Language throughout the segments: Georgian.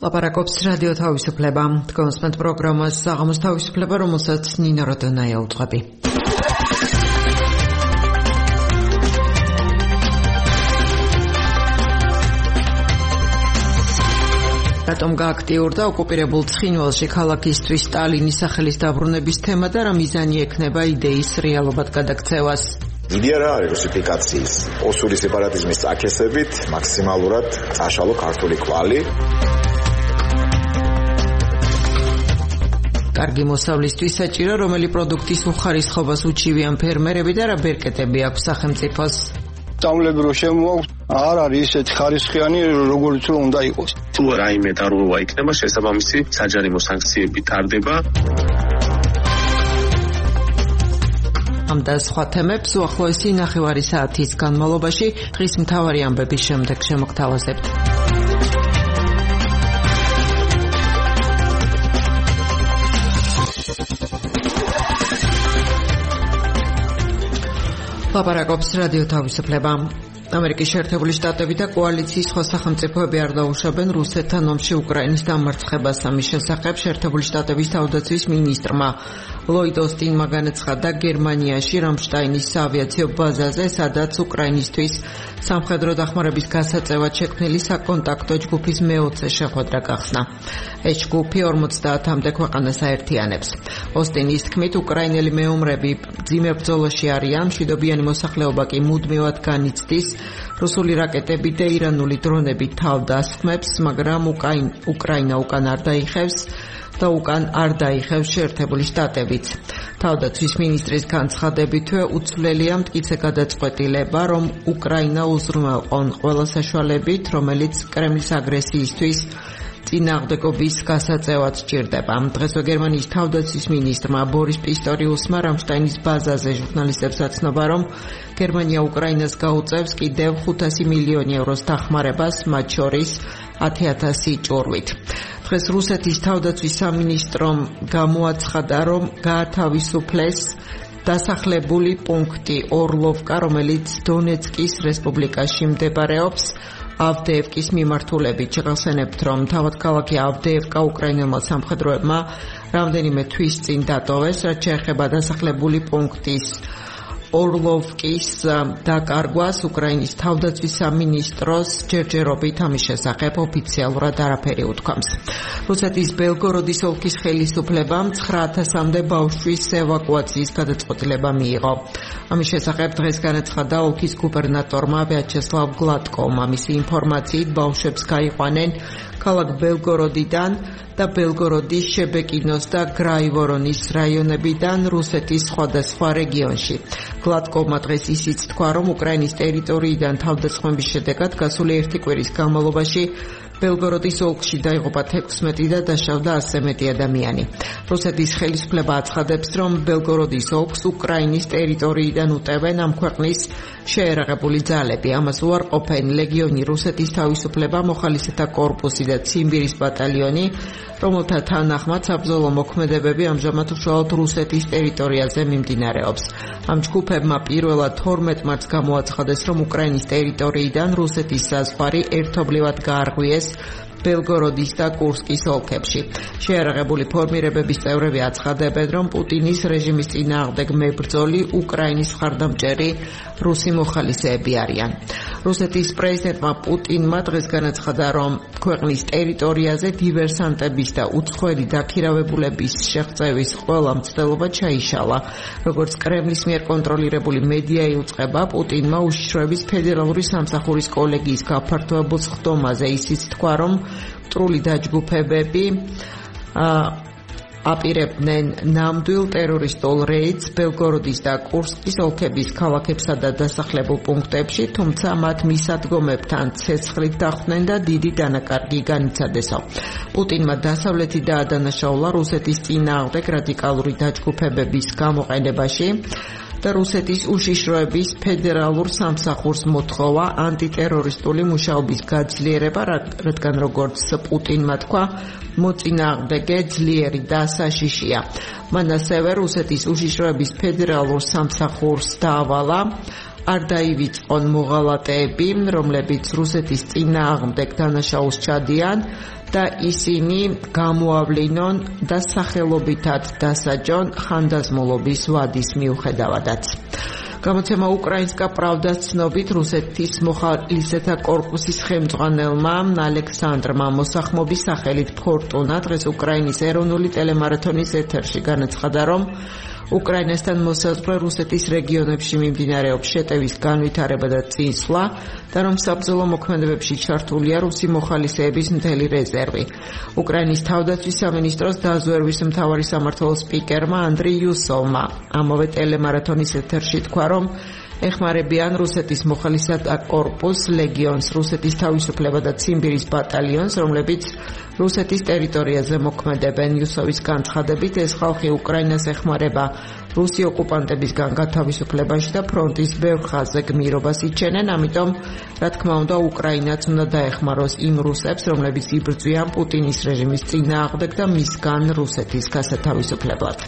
ლაპარაკობს რადიო თავისუფლება. კონსტანტ პროგრამას საღამოს თავისუფლება, რომელსაც ნინო როდონაია უძღვები. რატომ გააქტიურდა ოკუპირებულ ცხინვალში ქალაქისთვის სტალინის სახელის დაბრუნების თემა და რა მიზანი ექნება იდეის რეალობად გადაქცევას? იდეა რა არის რუსიფიკაციის, ოსური სეპარატიზმის წაქესებით მაქსიმალურად წაშალო ქართული კვალი. კარგი მოსავლისთვის საჭირო, რომელი პროდუქტის უხარისხობას უჩივიან ფერმერები და რა ბერკეტები აქვს სახელმწიფოს? Დამლები რომ შემოაქვს, არ არის ისეთი ხარისხიანი, როგორც რომ უნდა იყოს. თუ რაიმე დარღვევა იქნება, შესაბამისი საჯარიმო სანქციები ტარდება. ამ და სხვა თემებს უახლოესი ნახევარი საათის განმავლობაში დღის მთავარი ამბების შემდეგ შემოგთავაზებთ. ლაპარაკობს რადიო თავისუფლება. ამერიკის შეერთებული შტატები და კოალიციის სხვა სახელმწიფოები არ დაუშვებენ რუსეთთან ომში უკრაინის დამარცხებას. ამის შესახებ შეერთებული შტატების თავდაცვის მინისტრმა ლოიდ ოსტინმა განაცხადა გერმანიაში რამშტაინის საავიაციო ბაზაზე, სადაც უკრაინისთვის სამხედრო დახმარების გასაწევად შექმნილი საკონტაქტო ჯგუფის მე-20 შეხვედრა გახსნა. ეს ჯგუფი 50-მდე ქვეყანას აერთიანებს. ოსტინის თქმით, უკრაინელი მეომრები მძიმე ბრძოლაში არიან, მშვიდობიანი მოსახლეობა კი მუდმივად განიცდის. რუსული რაკეტები და ირანული დრონები თავდასხმებს, მაგრამ უკრაინა უკან არ დაიხევს და უკან არ დაიხევს შეერთებული შტატებიც. თავდაცვის მინისტრის განცხადებითვე უცვლელია მტკიცე გადაწყვეტილება, რომ უკრაინა უზრუნველყონ ყველა საშუალებით, რომელიც კრემლის აგრესიისთვის წინააღმდეგობის გასაწევად სჭირდება. დღესვე გერმანიის თავდაცვის მინისტრმა ბორის პისტორიუსმა რამშტაინის ბაზაზე ჟურნალისტებს აცნობა, რომ გერმანია უკრაინას გაუწევს კიდევ 500 მილიონი ევროს დახმარებას, მათ შორის 10,000 ჭურვით. დღეს რუსეთის თავდაცვის სამინისტრომ გამოაცხადა, რომ გაათავისუფლეს დასახლებული პუნქტი ორლოვკა, რომელიც დონეცკის რესპუბლიკაში მდებარეობს. ავდეევკის მიმართულებით შეგახსენებთ, რომ თავად ქალაქი ავდეევკა უკრაინელმა სამხედროებმა რამდენიმე თვის წინ დატოვეს, რაც შეეხება დასახლებული პუნქტის ორლოვკის დაკარგვას. უკრაინის თავდაცვის სამინისტროს ჯერჯერობით ამის შესახებ ოფიციალურად არაფერი უთქვამს. რუსეთის ბელგოროდის ოლქის ხელისუფლებამ 9,000-მდე ბავშვის ევაკუაციის გადაწყვეტილება მიიღო. ამის შესახებ დღეს განაცხადა ოლქის გუბერნატორმა ვიაჩესლავ გლატკომ. ამისი ინფორმაციით ბავშვებს გაიყვანენ ქალაქ ბელგოროდიდან და ბელგოროდის შებეკინოს და გრაივორონის რაიონებიდან რუსეთის სხვადასხვა რეგიონში. გლატკოვმა დღეს ისიც თქვა, რომ უკრაინის ტერიტორიიდან თავდასხმების შედეგად გასული 1 კვირის განმავლობაში ბელგოროდის ოლქში დაიღუპა 16 და დაშავდა 100 მეტი ადამიანი. რუსეთის ხელისუფლება აცხადებს, რომ ბელგოროდის ოლქს უკრაინის ტერიტორიიდან უტევენ ამ ქვეყნის შეერაღებული ძალები. ამას უარყოფენ ლეგიონი, რუსეთის თავისუფლება, მოხალისეთა კორპუსი და ციმბირის ბატალიონი, რომელთა თანახმად საბრძოლო მოქმედებები ამჟამად უშუალოდ რუსეთის ტერიტორიაზე მიმდინარეობს. ამ ჯგუფებმა პირველად 12 მარტს გამოაცხადეს, რომ უკრაინის ტერიტორიიდან რუსეთის საზღვარი ერთობლივად გაარღვიეს ბელგოროდის და კურსკის ოლქებში. შეერაღებული ფორმირებების წევრები აცხადებენ, რომ პუტინის რეჟიმის წინააღმდეგ მებრძოლი უკრაინის მხარდამჭერი რუსი მოხალისეები არიან. რუსეთის პრეზიდენტმა პუტინმა დღეს განაცხადა, რომ ქვეყნის ტერიტორიაზე დივერსანტების და უცხოელი დაქირავებულების შეღწევის ყველა მცდელობა ჩაიშალა. როგორც კრემლის მიერ კონტროლირებული მედია იუწყება, პუტინმა უშიშროების ფედერალური სამსახურის კოლეგიის გაფართოებულ სხდომაზე ისიც თქვა, რომ მტრული დაჯგუფებები აპირებდნენ ნამდვილ ტერორისტულ რეიდს ბელგოროდის და კურსკის ოლქების ქალაქებსა და დასახლებულ პუნქტებში, თუმცა მათ მისადგომებთან ცეცხლით დახვდნენ და დიდი დანაკარგი განიცადესო. პუტინმა დასავლეთი დაადანაშაულა რუსეთის წინააღმდეგ რადიკალური დაჯგუფებების გამოყენებაში და რუსეთის უშიშროების ფედერალურ სამსახურს მოთხოვა ანტიტერორისტული მუშაობის გაძლიერება, რადგან როგორც პუტინმა თქვა, მოწინააღმდეგე ძლიერი და საშიშია. მან ასევე რუსეთის უშიშროების ფედერალურ სამსახურს დაავალა არ დაივიწყონ მოღალატეები, რომლებიც რუსეთის წინააღმდეგ დანაშაულს ჩადიან და ისინი გამოავლინონ და სახელობითად დასაჯონ ხანდაზმულობის ვადის მიუხედავადაც. გამოცემა უკრაინსკა პრავდას ცნობით რუსეთის მოხალისეთა კორპუსის ხელმძღვანელმა ალექსანდრმა მოსახმობის სახელით ფორტუნა დღეს უკრაინის ეროვნული ტელემარათონის ეთერში განაცხადა, რომ უკრაინასთან მოსაზღვრე რუსეთის რეგიონებში მიმდინარეობს შეტევის განვითარება და წინსვლა და რომ საბრძოლო მოქმედებებში ჩართულია რუსი მოხალისეების მთელი რეზერვი. უკრაინის თავდაცვის სამინისტროს დაზვერვის მთავარი სამმართველოს სპიკერმა ანდრი იუსოვმა ამავე ტელემარათონის ეთერში თქვა, რომ ეხმარებიან რუსეთის მოხალისეთა კორპუსს, ლეგიონს, რუსეთის თავისუფლება და ციმბირის ბატალიონს, რომლებიც რუსეთის ტერიტორიაზე მოქმედებენ. იუსოვის განცხადებით, ეს ხალხი უკრაინას ეხმარება რუსი ოკუპანტებისგან გათავისუფლებაში და ფრონტის ბევრ ხაზზე გმირობას იჩენენ, ამიტომ, რა თქმა უნდა, უკრაინაც უნდა დაეხმაროს იმ რუსებს, რომლებიც იბრძვიან პუტინის რეჟიმის წინააღმდეგ და მისგან რუსეთის გასათავისუფლებლად.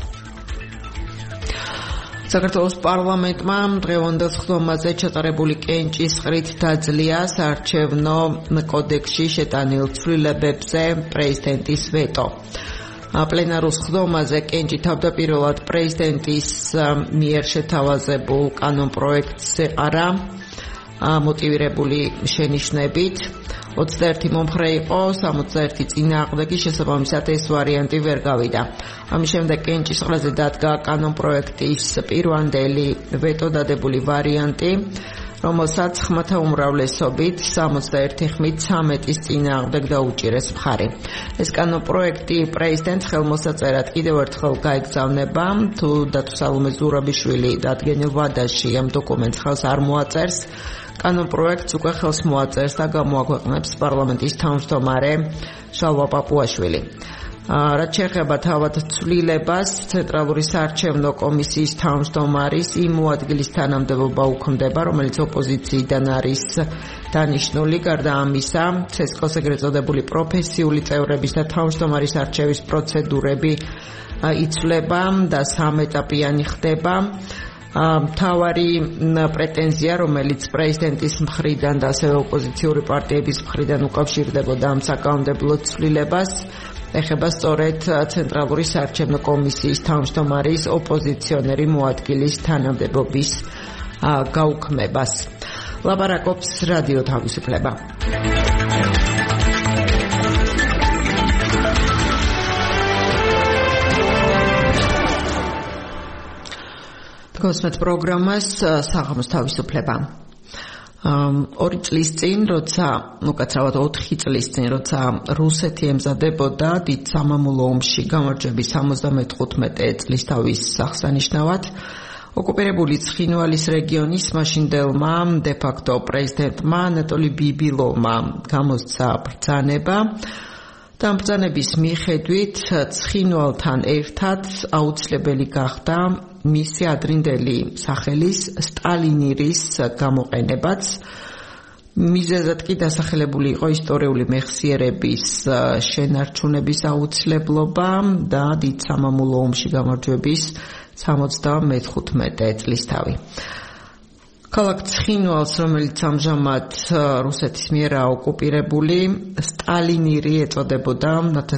საქართველოს პარლამენტმა დღევანდელ სხდომაზე ჩატარებული კენჭისყრით დაძლია საარჩევნო კოდექსში შეტანილ ცვლილებებზე პრეზიდენტის ვეტო. პლენარულ სხდომაზე კენჭი თავდაპირველად პრეზიდენტის მიერ შეთავაზებულ კანონპროექტს ეყარა მოტივირებული შენიშვნებით. 21 მომხრე იყო, 61 წინააღმდეგი, შესაბამისად ეს ვარიანტი ვერ გავიდა. ამის შემდეგ კენჭისყრაზე დადგა კანონპროექტის პირვანდელი ვეტო დადებული ვარიანტი, რომელსაც ხმათა უმრავლესობით 61-13 წინააღმდეგ დაუჭირეს მხარი. ეს კანონპროექტი პრეზიდენტს ხელმოსაწერად კიდევ ერთხელ გაეგზავნება, თუ დათო სალომე ზურაბიშვილი დადგენილ ვადაში ამ დოკუმენტს ხელს არ მოაწერს. კანონპროექტს უკვე ხელს მოაწერს და გამოაქვეყნებს პარლამენტის თავმჯდომარე შალვა პაპუაშვილი. რაც შეეხება თავად ცვლილებას, ცენტრალური საარჩევნო კომისიის თავმჯდომარის იმ მოადგილის თანამდებობა უქმდება, რომელიც ოპოზიციიდან არის დანიშნული. გარდა ამისა, ცესკოს ეგრეთ წოდებული პროფესიული წევრების და თავმჯდომარის არჩევის პროცედურები იცვლება და სამეტაპიანი ხდება. მთავარი პრეტენზია, რომელიც პრეზიდენტის მხრიდან და ასევე ოპოზიციური პარტიების მხრიდან უკავშირდებოდა ამ საკანონმდებლო ცვლილებას, ეხება სწორედ ცენტრალური საარჩევნო კომისიის თავმჯდომარის ოპოზიციონერი მოადგილის თანამდებობის გაუქმებას. ლაპარაკობს რადიო თავისუფლება. გოსმეთ პროგრამას საღამოს თავისუფლება. 2 წლის წინ, უკაცრავად 4 წლის წინ, როცა რუსეთი ემზადებოდა დიდ სამამულო ომში გამარჯვების 75 წლისთავის აღსანიშნავად, ოკუპირებული ცხინვალის რეგიონის მაშინდელმა დე-ფაქტო პრეზიდენტმა ანატოლი ბიბილოვმა გამოსცა ბრძანება. და ბრძანების მიხედვით ცხინვალთან ერთად აუცილებელი გახდა მისი ადრინდელი სახელის სტალინირის გამოყენებაც. მიზეზად კი დასახელებული იყო ისტორიული მეხსიერების შენარჩუნების აუცილებლობა და დიდ სამამულო ომში გამარჯვების 75 წლისთავი. ქალაქ ცხინვალს, რომელიც ამჟამად რუსეთის მიერ ოკუპირებული, სტალინირი ეწოდებოდა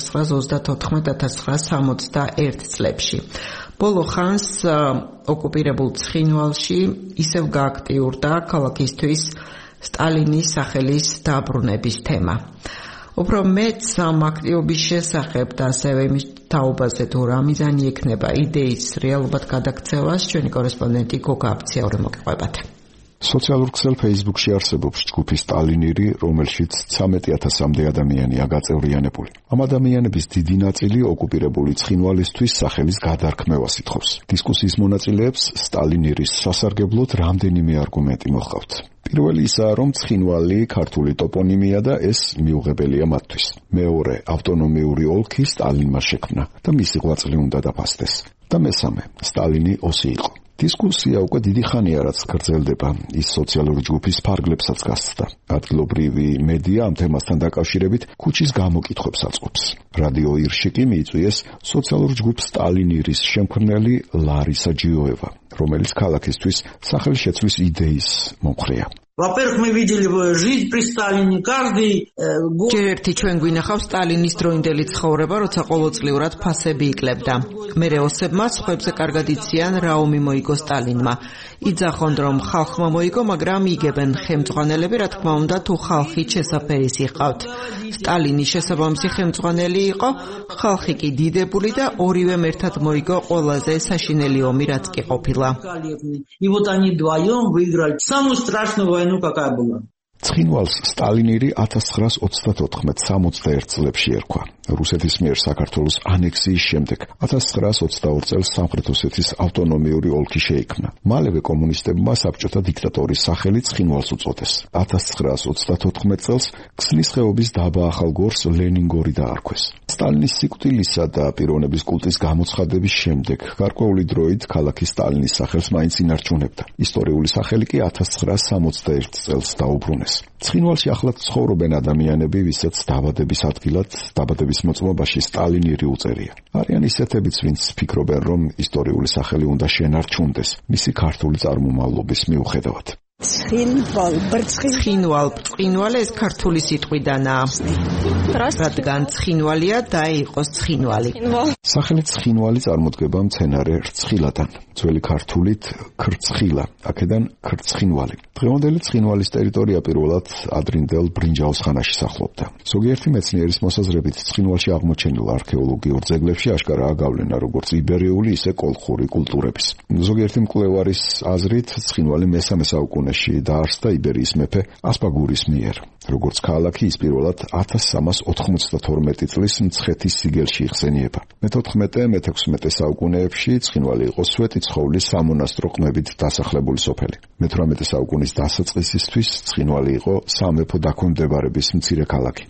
1934-1961 წლებში. ბოლო ხანს ოკუპირებულ ცხინვალში ისევ გააქტიურდა ქალაქისთვის სტალინის სახელის დაბრუნების თემა. უფრო მეც ამ აქტიობის შესახებ და ასევე იმის თაობაზე თუ რა მიზანი ექნება იდეის რეალურად გადაქცევას, ჩვენი კორესპონდენტი გოგა აბციაური მოგიყვებათ. სოციალურ ქსელ Facebook-ში არსებობს ჯგუფი სტალინირი, რომელშიც 13,000-მდე ადამიანია გაწევრიანებული. ამ ადამიანების დიდი ნაწილი ოკუპირებული ცხინვალისთვის სახელის გადარქმევას ითხოვს. დისკუსიის მონაწილეებს სტალინირის სასარგებლოდ რამდენიმე არგუმენტი მოჰყავთ. პირველი ისაა, რომ ცხინვალი ქართული ტოპონიმია და ეს მიუღებელია მათთვის. მეორე, ავტონომიური ოლქი სტალინმა შექმნა და მისი ღვაწლი უნდა დაფასდეს. და მესამე, სტალინი ოსი იყო. დისკუსია უკვე დიდი ხანია რაც გრძელდება. ის სოციალური ჯგუფის ფარგლებსაც გასცდა. ადგილობრივი მედია ამ თემასთან დაკავშირებით ქუჩის გამოკითხვებს აწყობს. რადიო ირში კი მიიწვიეს სოციალურ ჯგუფ სტალინირის შემქმნელი ლარისა ჯიოევა, რომელიც ქალაქისთვის სახელშეცვლის იდეის მომხრეა. Во-первых, мы видели жизнь при Сталине. Каждый год... ჯერ ერთი ჩვენ გვინახავს სტალინის დროინდელი ცხოვრება, როცა ყოველწლიურად ფასები იკლებდა. მერე ოსებმა სხვებზე კარგად იციან რა ომი მოიგო სტალინმა. იძახონ რომ ხალხმა მოიგო, მაგრამ იგებენ ხელმძღვანელები, რა თქმა უნდა, თუ ხალხი შესაფერის იყავთ. სტალინი შესაბამისი ხელმძღვანელი იყო, ხალხი კი დიდებული და ორივემ ერთად მოიგო ყველაზე საშინელი ომი, რაც კი ყოფილა. И вот они вдвоем выиграли самую страшную войну, какая была. ცხინვალს სტალინირი 1914-61 წლებში ერქვა. რუსეთის მიერ საქართველოს ანექსიის შემდეგ 1922 წელს სამხრეთ ოსეთის ავტონომიური ოლქი შეიქმნა. მალევე კომუნისტებმა საბჭოთა დიქტატორის სახელი ცხინვალს უწოდეს. 1934 წელს ქსნის ხეობის დაბა ახალგორს ლენინგორი დაარქვეს. სტალინის სიკვდილისა და პიროვნების კულტის გამოცხადების შემდეგ გარკვეული დროით ქალაქი სტალინის სახელს მაინც ინარჩუნებდა. ისტორიული სახელი კი 1961 წელს დაუბრუნეს. ცხინვალში ახლად ცხოვრობენ ადამიანები, ვისაც დაბადების ადგილად, დაბადების მოწმობაში სტალინირი უწერია. არიან ისეთებიც, ვინც ფიქრობენ, რომ ისტორიული სახელი უნდა შენარჩუნდეს მისი ქართული წარმომავლობის მიუხედავად. ცხინვალ ეს ქართული სიტყვიდანაა. რადგან ცხინვალია და იყოს ცხინვალი. სახელი ცხინვალი წარმოდგება მცენარე რცხილადან. ძველი ქართულით ქრცხილა, აქედან ქრცხინვალი. დღევანდელი ცხინვალის ტერიტორია პირველად ადრინდელ ბრინჯაოს ხანაში სახლობდა. ზოგიერთი მეცნიერის მოსაზრებით ცხინვალში აღმოჩენილ არქეოლოგიურ ძეგლებში აშკარაა გავლენა როგორც იბერიული, ისე კოლხური კულტურების. ზოგიერთი მკვლევარის აზრით ცხინვალი მე-3 საუკუნეში დაარსდა იბერიის მეფე ასპაგურის მიერ. როგორც ქალაქი ის პირველად 1392 წლის მცხეთის სიგელში იხსენიება. მე-14-მე-16 საუკუნეებში ცხინვალი იყო სვეტიცხოვლის სამონასტრო ყმებით დასახლებული სოფელი. მე-18 საუკუნის დასაწყისისთვის ცხინვალი იყო სამეფო დაქვემდებარების მცირე ქალაქი.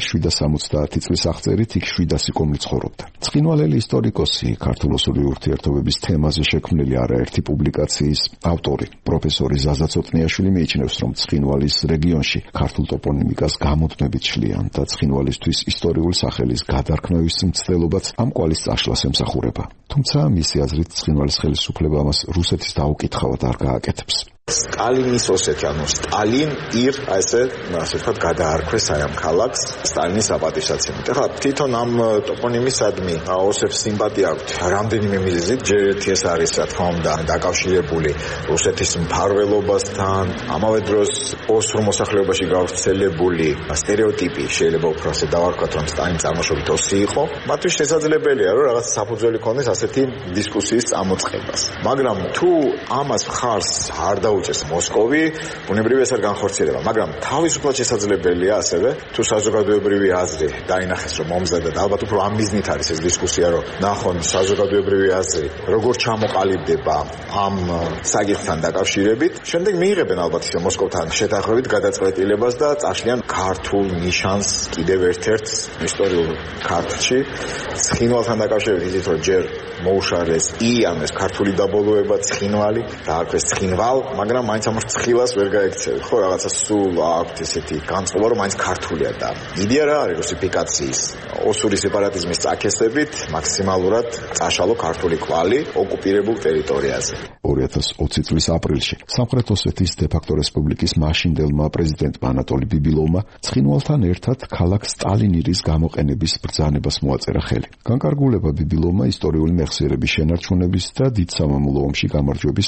1770 წლის აღწერით იქ 700 კომლი ცხოვრობდა. ცხინვალელი ისტორიკოსი, ქართულ-ოსური ურთიერთობების თემაზე შექმნილი არაერთი პუბლიკაციის ავტორი, პროფესორი ზაზა ცოტნიაშვილი მიიჩნევს, რომ ცხინვალის რეგიონში ქართულ ტოპონიმიკას გამუდმებით შლიან და ცხინვალისთვის ისტორიული სახელის გადარქმევის მცდელობაც ამ კვალის წაშლას ემსახურება. თუმცა მისი აზრით ცხინვალის ხელისუფლება ამას რუსეთის დაუკითხავად არ გააკეთებს. სტალინის ოსეთი, ანუ სტალინ ირ, ასე ვთქვათ, გადაარქვეს აი ამ ქალაქს სტალინის აპატივსაცემად. ეხლა თვითონ ამ ტოპონიმისადმი ოსებს სიმპათია აქვთ რამდენიმე მიზეზით. ჯერ ერთი ეს არის, რა თქმა უნდა, დაკავშირებული რუსეთის მფარველობასთან, ამავე დროს ოსურ მოსახლეობაში გავრცელებული სტერეოტიპი, შეიძლება უფრო ასე დავარქვათ, რომ სტალინი წარმოშობით ოსი იყო. მათთვის შესაძლებელია, რომ რაღაც საფუძველი ქონდეს ასეთი დისკუსიის წამოწყებას. მაგრამ თუ ამას მხარს არ უწეს მოსკოვი, ბუნებრივია ეს არ განხორციელება, მაგრამ თავისუფლად შესაძლებელია ასევე, თუ საზოგადოებრივი აზრი დაინახეს, რომ მომზადდა, ალბათ უფრო ამ მიზნით არის ეს დისკუსია, რომ ნახონ საზოგადოებრივი აზრი, როგორ ჩამოყალიბდება ამ საკითხთან დაკავშირებით, შემდეგ მიიღებენ ალბათ ისე მოსკოვთან შეთანხმებით გადაწყვეტილებას და წაშლიან ქართულ ნიშანს კიდევ ერთ-ერთ ისტორიულ ქართლში. ცხინვალთან დაკავშირებით იცით, რომ ჯერ მოუშარეს ანუ ეს ქართული დაბოლოება ცხინვალი, დაარქვეს ცხინვალ, მაგრამ მაინც ამ ცხილას ვერ გაექცევით. ხო, რაღაცა სულ აქვთ ესეთი განწყობა, რომ მაინც ქართულია და იდეა რა არის რუსიფიკაციის, ოსური სეპარატიზმის წაქესებით მაქსიმალურად წაშალო ქართული კვალი ოკუპირებულ ტერიტორიაზე. 2020 წლის ապრილში სამხრეთ ოსეთის დე-ფაქტო რესპუბლიკის მაშინდელმა პრეზიდენტმა ანატოლი ბიბილოვმა ცხინვალთან ერთად ქალაქ სტალინირის გამოყენების ბრძანებას მოაწერა ხელი. განკარგულება ბიბილოვმა ისტორიული მეხსიერების შენარჩუნების და დიდ სამამულო ომში გამარჯვების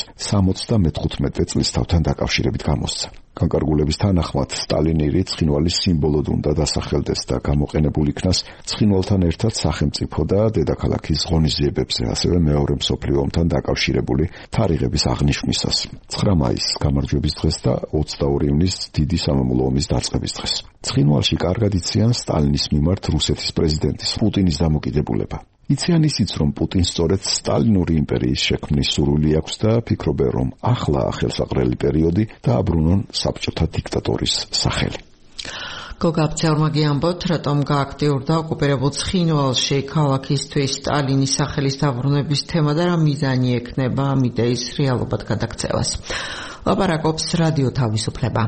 75 წლის თავთან დაკავშირებით გამოსცა. განკარგულების თანახმად სტალინირი ცხინვალის სიმბოლოდ უნდა დასახელდეს და გამოყენებულ იქნას ცხინვალთან ერთად სახელმწიფო და დედაქალაქის ღონისძიებებზე, ასევე მეორე მსოფლიო ომთან დაკავშირებული თარიღების აღნიშვნისას. 9 მაისს გამარჯვების დღეს და 22 ივნისს დიდი სამამულო ომის დაწყების დღეს. ცხინვალში კარგად იციან სტალინის მიმართ რუსეთის პრეზიდენტის პუტინის დამოკიდებულება. იციან ისიც, რომ პუტინს სწორედ სტალინური იმპერიის შექმნის სურვილი აქვს და ფიქრობენ, რომ ახლა ხელსაყრელი პერიოდი დააბრუნონ საბჭოთა დიქტატორის სახელი. გოგაბცელმა გიამბოთ, რატომ გააქტიურდა ოკუპირებულ ცხინვალში ქალაქისთვის სტალინის სახელის დაბრუნების თემა და რა მიზანი ექნება ამ იდეის რეალობად გადაქცევას. ლაპარაკობს რადიო თავისუფლება.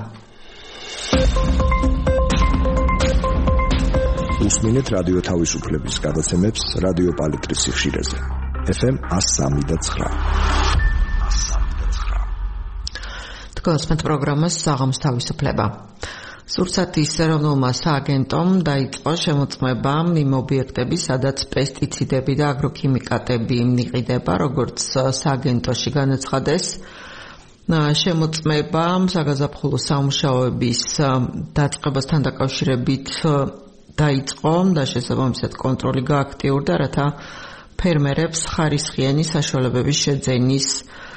უსმინეთ რადიო თავისუფლების გადაცემებს რადიო პალიტრის სიხშირეზე. FM 103.9. თქვენს პროგრამას საღამოს თავისუფლება. სურსათის ეროვნულმა სააგენტომ დაიწყო შემოწმება იმ ობიექტების, სადაც პესტიციდები და აგროქიმიკატები მიყიდება, როგორც სააგენტოში განაცხადეს. შემოწმება საგაზაფხულო სამუშაოების დაწყებასთან დაკავშირებით დაიწყო და შესაბამისად კონტროლი გააქტიურდა, რათა ფერმერებს ხარისხიანი საშუალებების შეძენის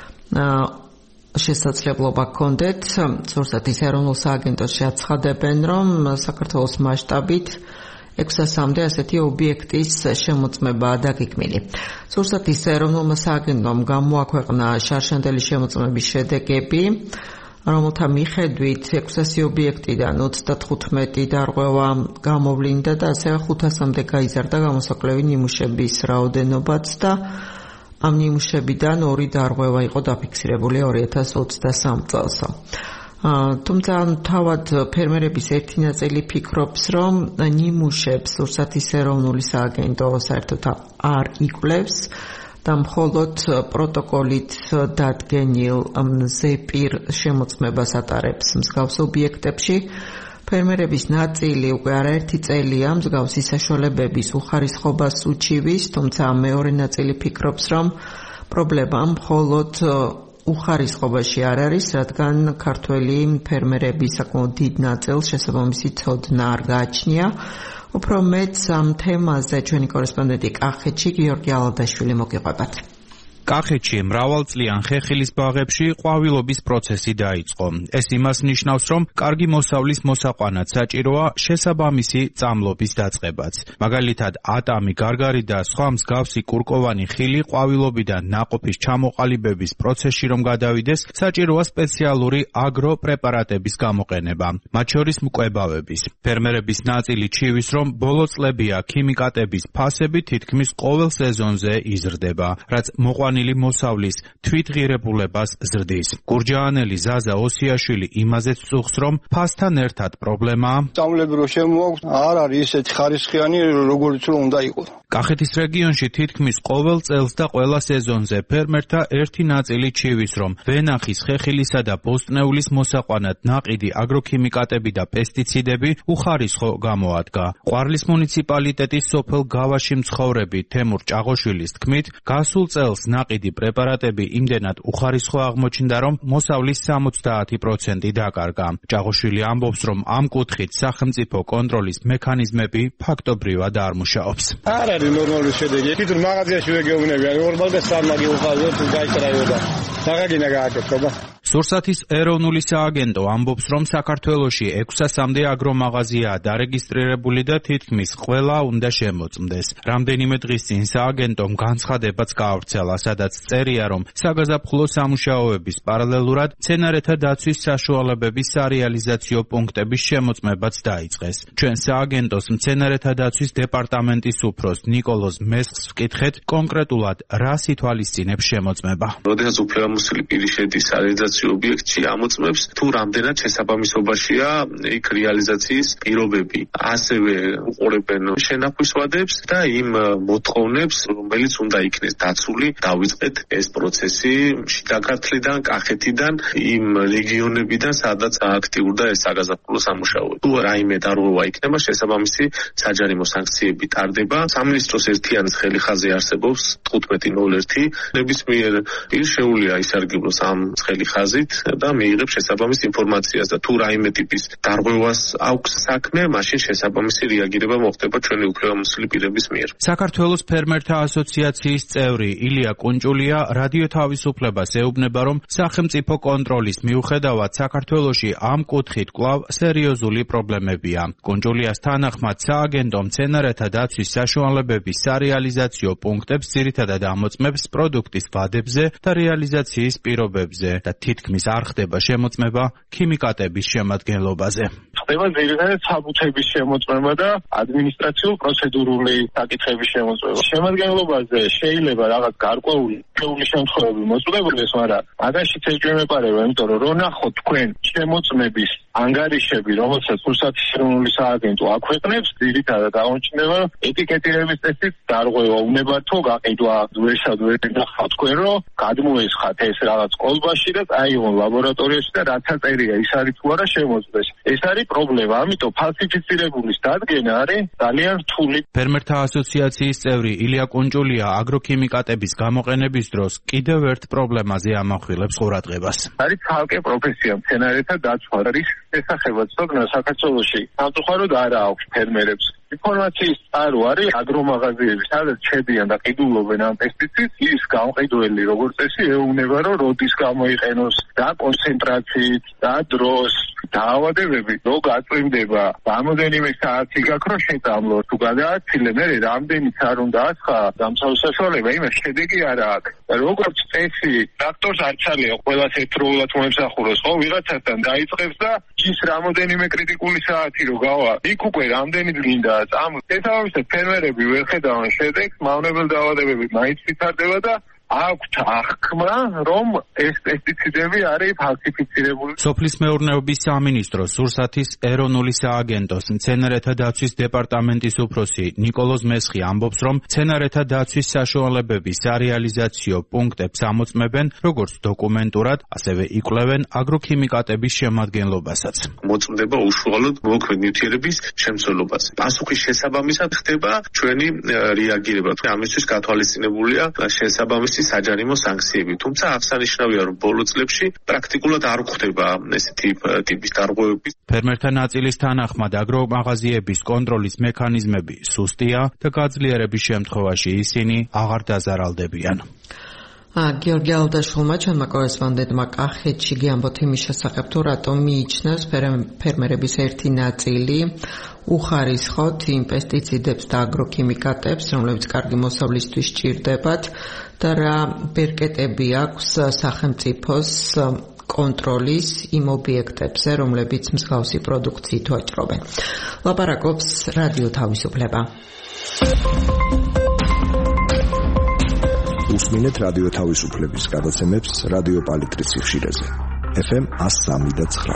შესაძლებლობა ჰქონდეთ. სურსათის ეროვნულ სააგენტოში აცხადებენ, რომ საქართველოს მასშტაბით 600-მდე ასეთი ობიექტის შემოწმებაა დაგეგმილი. სურსათის ეროვნულმა სააგენტომ გამოაქვეყნა შარშანდელი შემოწმების შედეგები, რომელთა მიხედვით 600 ობიექტიდან 35 დარღვევა გამოვლინდა და ასევე 500-მდე გაიზარდა გამოსაკვლევი ნიმუშების რაოდენობაც და ამ ნიმუშებიდან 2 დარღვევა იყო დაფიქსირებული 2023 წელს. თუმცა თავად ფერმერების ერთი ნაწილი ფიქრობს, რომ ნიმუშებს სურსათის ეროვნული სააგენტო საერთოდ არ იკვლევს და მხოლოდ პროტოკოლით დადგენილ ზეპირ შემოწმებას ატარებს მსგავს ობიექტებში. ფერმერების ნაწილი უკვე არაერთი წელია მსგავსი საშუალებების უხარისხობას უჩივის, თუმცა მეორე ნაწილი ფიქრობს, რომ პრობლემა მხოლოდ უხარისხობაში არ არის, რადგან ქართველი ფერმერების საკმაოდ დიდ ნაწილს შესაბამისი ცოდნა არ გააჩნია. უფრო მეტს ამ თემაზე ჩვენი კორესპონდენტი კახეთში გიორგი ალადაშვილი მოგიყვებათ. კახეთში მრავალწლიან ხეხილის ბაღებში ყვავილობის პროცესი დაიწყო. ეს იმას ნიშნავს, რომ კარგი მოსავლის მოსაყვანად საჭიროა შესაბამისი წამლობის დაწყებაც. მაგალითად, ატამი, გარგარი და სხვა მსგავსი კურკოვანი ხილი ყვავილობიდან ნაყოფის ჩამოყალიბების პროცესში რომ გადავიდეს, საჭიროა სპეციალური აგროპრეპარატების გამოყენება, მათ შორის მკვლევების. ფერმერების ნაწილი ჩივის, რომ ბოლო წლებია ქიმიკატების ფასები თითქმის ყოველ სეზონზე იზრდება, რაც მოყვანილი მოსავლის თვითღირებულებას ზრდის. გურჯაანელი ზაზა ოსიაშვილი იმაზეც წუხს, რომ ფასთან ერთად პრობლემაა. წამლები რო შემოაქვს, არ არის ისეთი ხარისხიანი, როგორც უნდა იყოს. კახეთის რეგიონში თითქმის ყოველ წელს და ყველა სეზონზე ფერმერთა ერთი ნაწილი ჩივის, რომ ვენახის, ხეხილისა და ბოსტნეულის მოსაყვანად ნაყიდი აგროქიმიკატები და პესტიციდები უხარისხო გამოადგა. ყვარლის მუნიციპალიტეტის სოფელ გავაში მცხოვრები თემურ ჭაღოშვილის თქმით, გასულ წელს ნაყიდი პრეპარატები იმდენად უხარისხო აღმოჩნდა, რომ მოსავლის 70% დაკარგა. ჭაღოშვილი ამბობს, რომ ამ კუთხით სახელმწიფო კონტროლის მექანიზმები ფაქტობრივად არ მუშაობს. არ არის ნორმალური შედეგი. თვითონ მაღაზიაში ვეგეუბნები, ნორმალ და სამაგი უყავდეთ გაიჭრაიოდა. საგაგინა გააკეთება. სურსათის ეროვნული სააგენტო ამბობს, რომ საქართველოში 600-მდე აგრომაღაზიაა დარეგისტრირებული და თითქმის ყველა უნდა შემოწმდეს. რამდენიმე დღის წინ სააგენტომ განცხადებაც გაავრცელა, სადაც წერია, რომ საგაზაფხულო სამუშაოების პარალელურად მცენარეთა დაცვის საშუალებების სარეალიზაციო პუნქტების შემოწმებაც დაიწყეს. ჩვენ სააგენტოს მცენარეთა დაცვის დეპარტამენტის უფროს ნიკოლოზ მესხს ვკითხეთ, კონკრეტულად რას ითვალისწინებს შემოწმება. როდესაც უფლებამოსილი პირი შედის სარეალიზაციო ობიექტში ამოწმებს, თუ რამდენად შესაბამისობაშია იქ რეალიზაციის პირობები. ასევე უყურებენ შენახვის ვადებს და იმ მოთხოვნებს, რომელიც უნდა იქნეს დაცული, დავიწყეთ ეს პროცესი შიდა ქართლიდან, კახეთიდან, იმ რეგიონებიდან, სადაც აქტიურდა ეს საგაზაფხულო სამუშაოები. თუ რაიმე დარღვევა იქნება, შესაბამისი საჯარიმო სანქციები ტარდება. სამინისტროს ერთიანი ხელი ხაზი არსებობს 15.01. ნებისმიერ პირს შეუძლია ისარგებლოს ამ ხელი ხაზით და მიიღებს შესაბამის ინფორმაციას და თუ რაიმე ტიპის დარღვევას აქვს საქმე, მაშინ შესაბამისი რეაგირება მოხდება ჩვენი უფლებამოსილი პირების მიერ. საქართველოს ფერმერთა ასოციაციის წევრი ილია კუნჭულია რადიო თავისუფლებას ეუბნება, რომ სახელმწიფო კონტროლის მიუხედავად საქართველოში ამ კუთხით კვლავ სერიოზული პრობლემებია. კუნჭულიას თანახმად სააგენტო მცენარეთა დაცვის საშუალებების სარეალიზაციო პუნქტებს ძირითადად ამოწმებს პროდუქტის ვადებზე და რეალიზაციის პირობებზე და თითქმის არ ხდება შემოწმება ქიმიკატების შემადგენლობაზე. ხდება ძირითადად საბუთების შემოწმება და ადმინისტრაციულ პროცედურული საკითხების შემოწმება. შემადგენლობაზე შეიძლება რაღაც გარკვეული შემთხვევები მოწმებოდეს, მაგრამ მაგაშიც ეჭვმეპარება, იმიტომ რომ ნახოთ თქვენ შემოწმების ანგარიშები, რომელსაც რუსეთის ეროვნული სააგენტო აქვეყნებს, ძირითადად აღმოჩნდება, რომ ეტიკეტირების წესით დარღვევა, უნებართო გაყიდვა ვერსად ვერ ნახავთ თქვენ, რომ გადმოესხათ ეს რაღაც კოლბაში და აიღონ ლაბორატორიაში და რაც აწერია ის არის თუ არა შემოწმდეს. ეს არის პრობლემა, ამიტომ ფალსიფიცირებულის დადგენა არის ძალიან რთული. ფერმერთა ასოციაციის წევრი ილია კუნჭულია აგროქიმიკატების გამოყენების დროს კიდევ ერთ პრობლემაზე ამახვილებს ყურადღებას. არის ცალკე პროფესია მცენარეთა დაცვა, რის შესახებაც თქმა საქართველოში სამწუხაროდ არა აქვს ფერმერებს. ინფორმაციის წყარო არის აგრომაღაზიები, სადაც ჩედიან და ყიდულობენ ამ პესტიციდს, ის გამყიდველი როგორც წესი ეუბნება, რომ როდის გამოიყენოს და კონცენტრაციით და დროს დაავადებები რო გაწმდება, რამოდენიმე საათი გაქვს რომ შეწამლო, თუ გადააცილე, მე რამდენიც არ უნდა აცხა დამსავსაშვალება, იმას შედეგი არ აქვს. როგორც წესი, ტრაქტორს არ ცალია ყველას ერთდროულად მოემსახუროს, ხო, ვიღაცასთან დაიწყებს და ის რამოდენიმე კრიტიკული საათი რო გავა, იქ უკვე რამდენი გინდა შესაბამისად ფერმერები ვერ ხედავენ შედეგს, მავნებელ დაავადებები მაინც ვითარდება და აქვთ აღქმა, რომ ეს პესტიციდები არის ფალსიფიცირებული. სოფლის მეურნეობის სამინისტროს რუსეთის ეროვნული სააგენტოს მცენარეთა დაცვის დეპარტამენტის უფროსი ნიკოლოზ მესხი ამბობს, რომ მცენარეთა დაცვის საშუალებების სარეალიზაციო პუნქტებს ამოწმებენ როგორც დოკუმენტურად, ასევე იკვლევენ აგროქიმიკატების შემადგენლობასაც. მოწმდება უშუალოდ მოქმედ ნივთიერების შემცველობას. პასუხის შესაბამისად ხდება ჩვენი რეაგირება. ამისთვის გათვალისწინებულია შესაბამისი საჯარიმო სანქციები. თუმცა აღსანიშნავია, რომ ბოლო წლებში პრაქტიკულად არ გვხდება ესეთი ტიპის დარღვევები. ფერმერთა ნაწილის თანახმად აგრომაღაზიების კონტროლის მექანიზმები სუსტია და გაძლიერების შემთხვევაში ისინი აღარ დაზარალდებიან. გიორგი ალდაშვილმა ჩვენმა კორესპონდენტმა კახეთში გიამბოთ იმის შესახებ, თუ რატომ მიიჩნევს ფერმერების ერთი ნაწილი უხარისხოთ იმ პესტიციდებს და აგროქიმიკატებს, რომლებიც კარგი მოსავლისთვის სჭირდებათ და რა ბერკეტები აქვს სახელმწიფოს კონტროლის იმ ობიექტებზე, რომლებიც მსგავსი პროდუქციით ვაჭრობენ. ლაპარაკობს რადიო თავისუფლება. უსმინეთ რადიო თავისუფლების გადაცემებს რადიო პალიტრის სიხშირეზე. FM 103.9.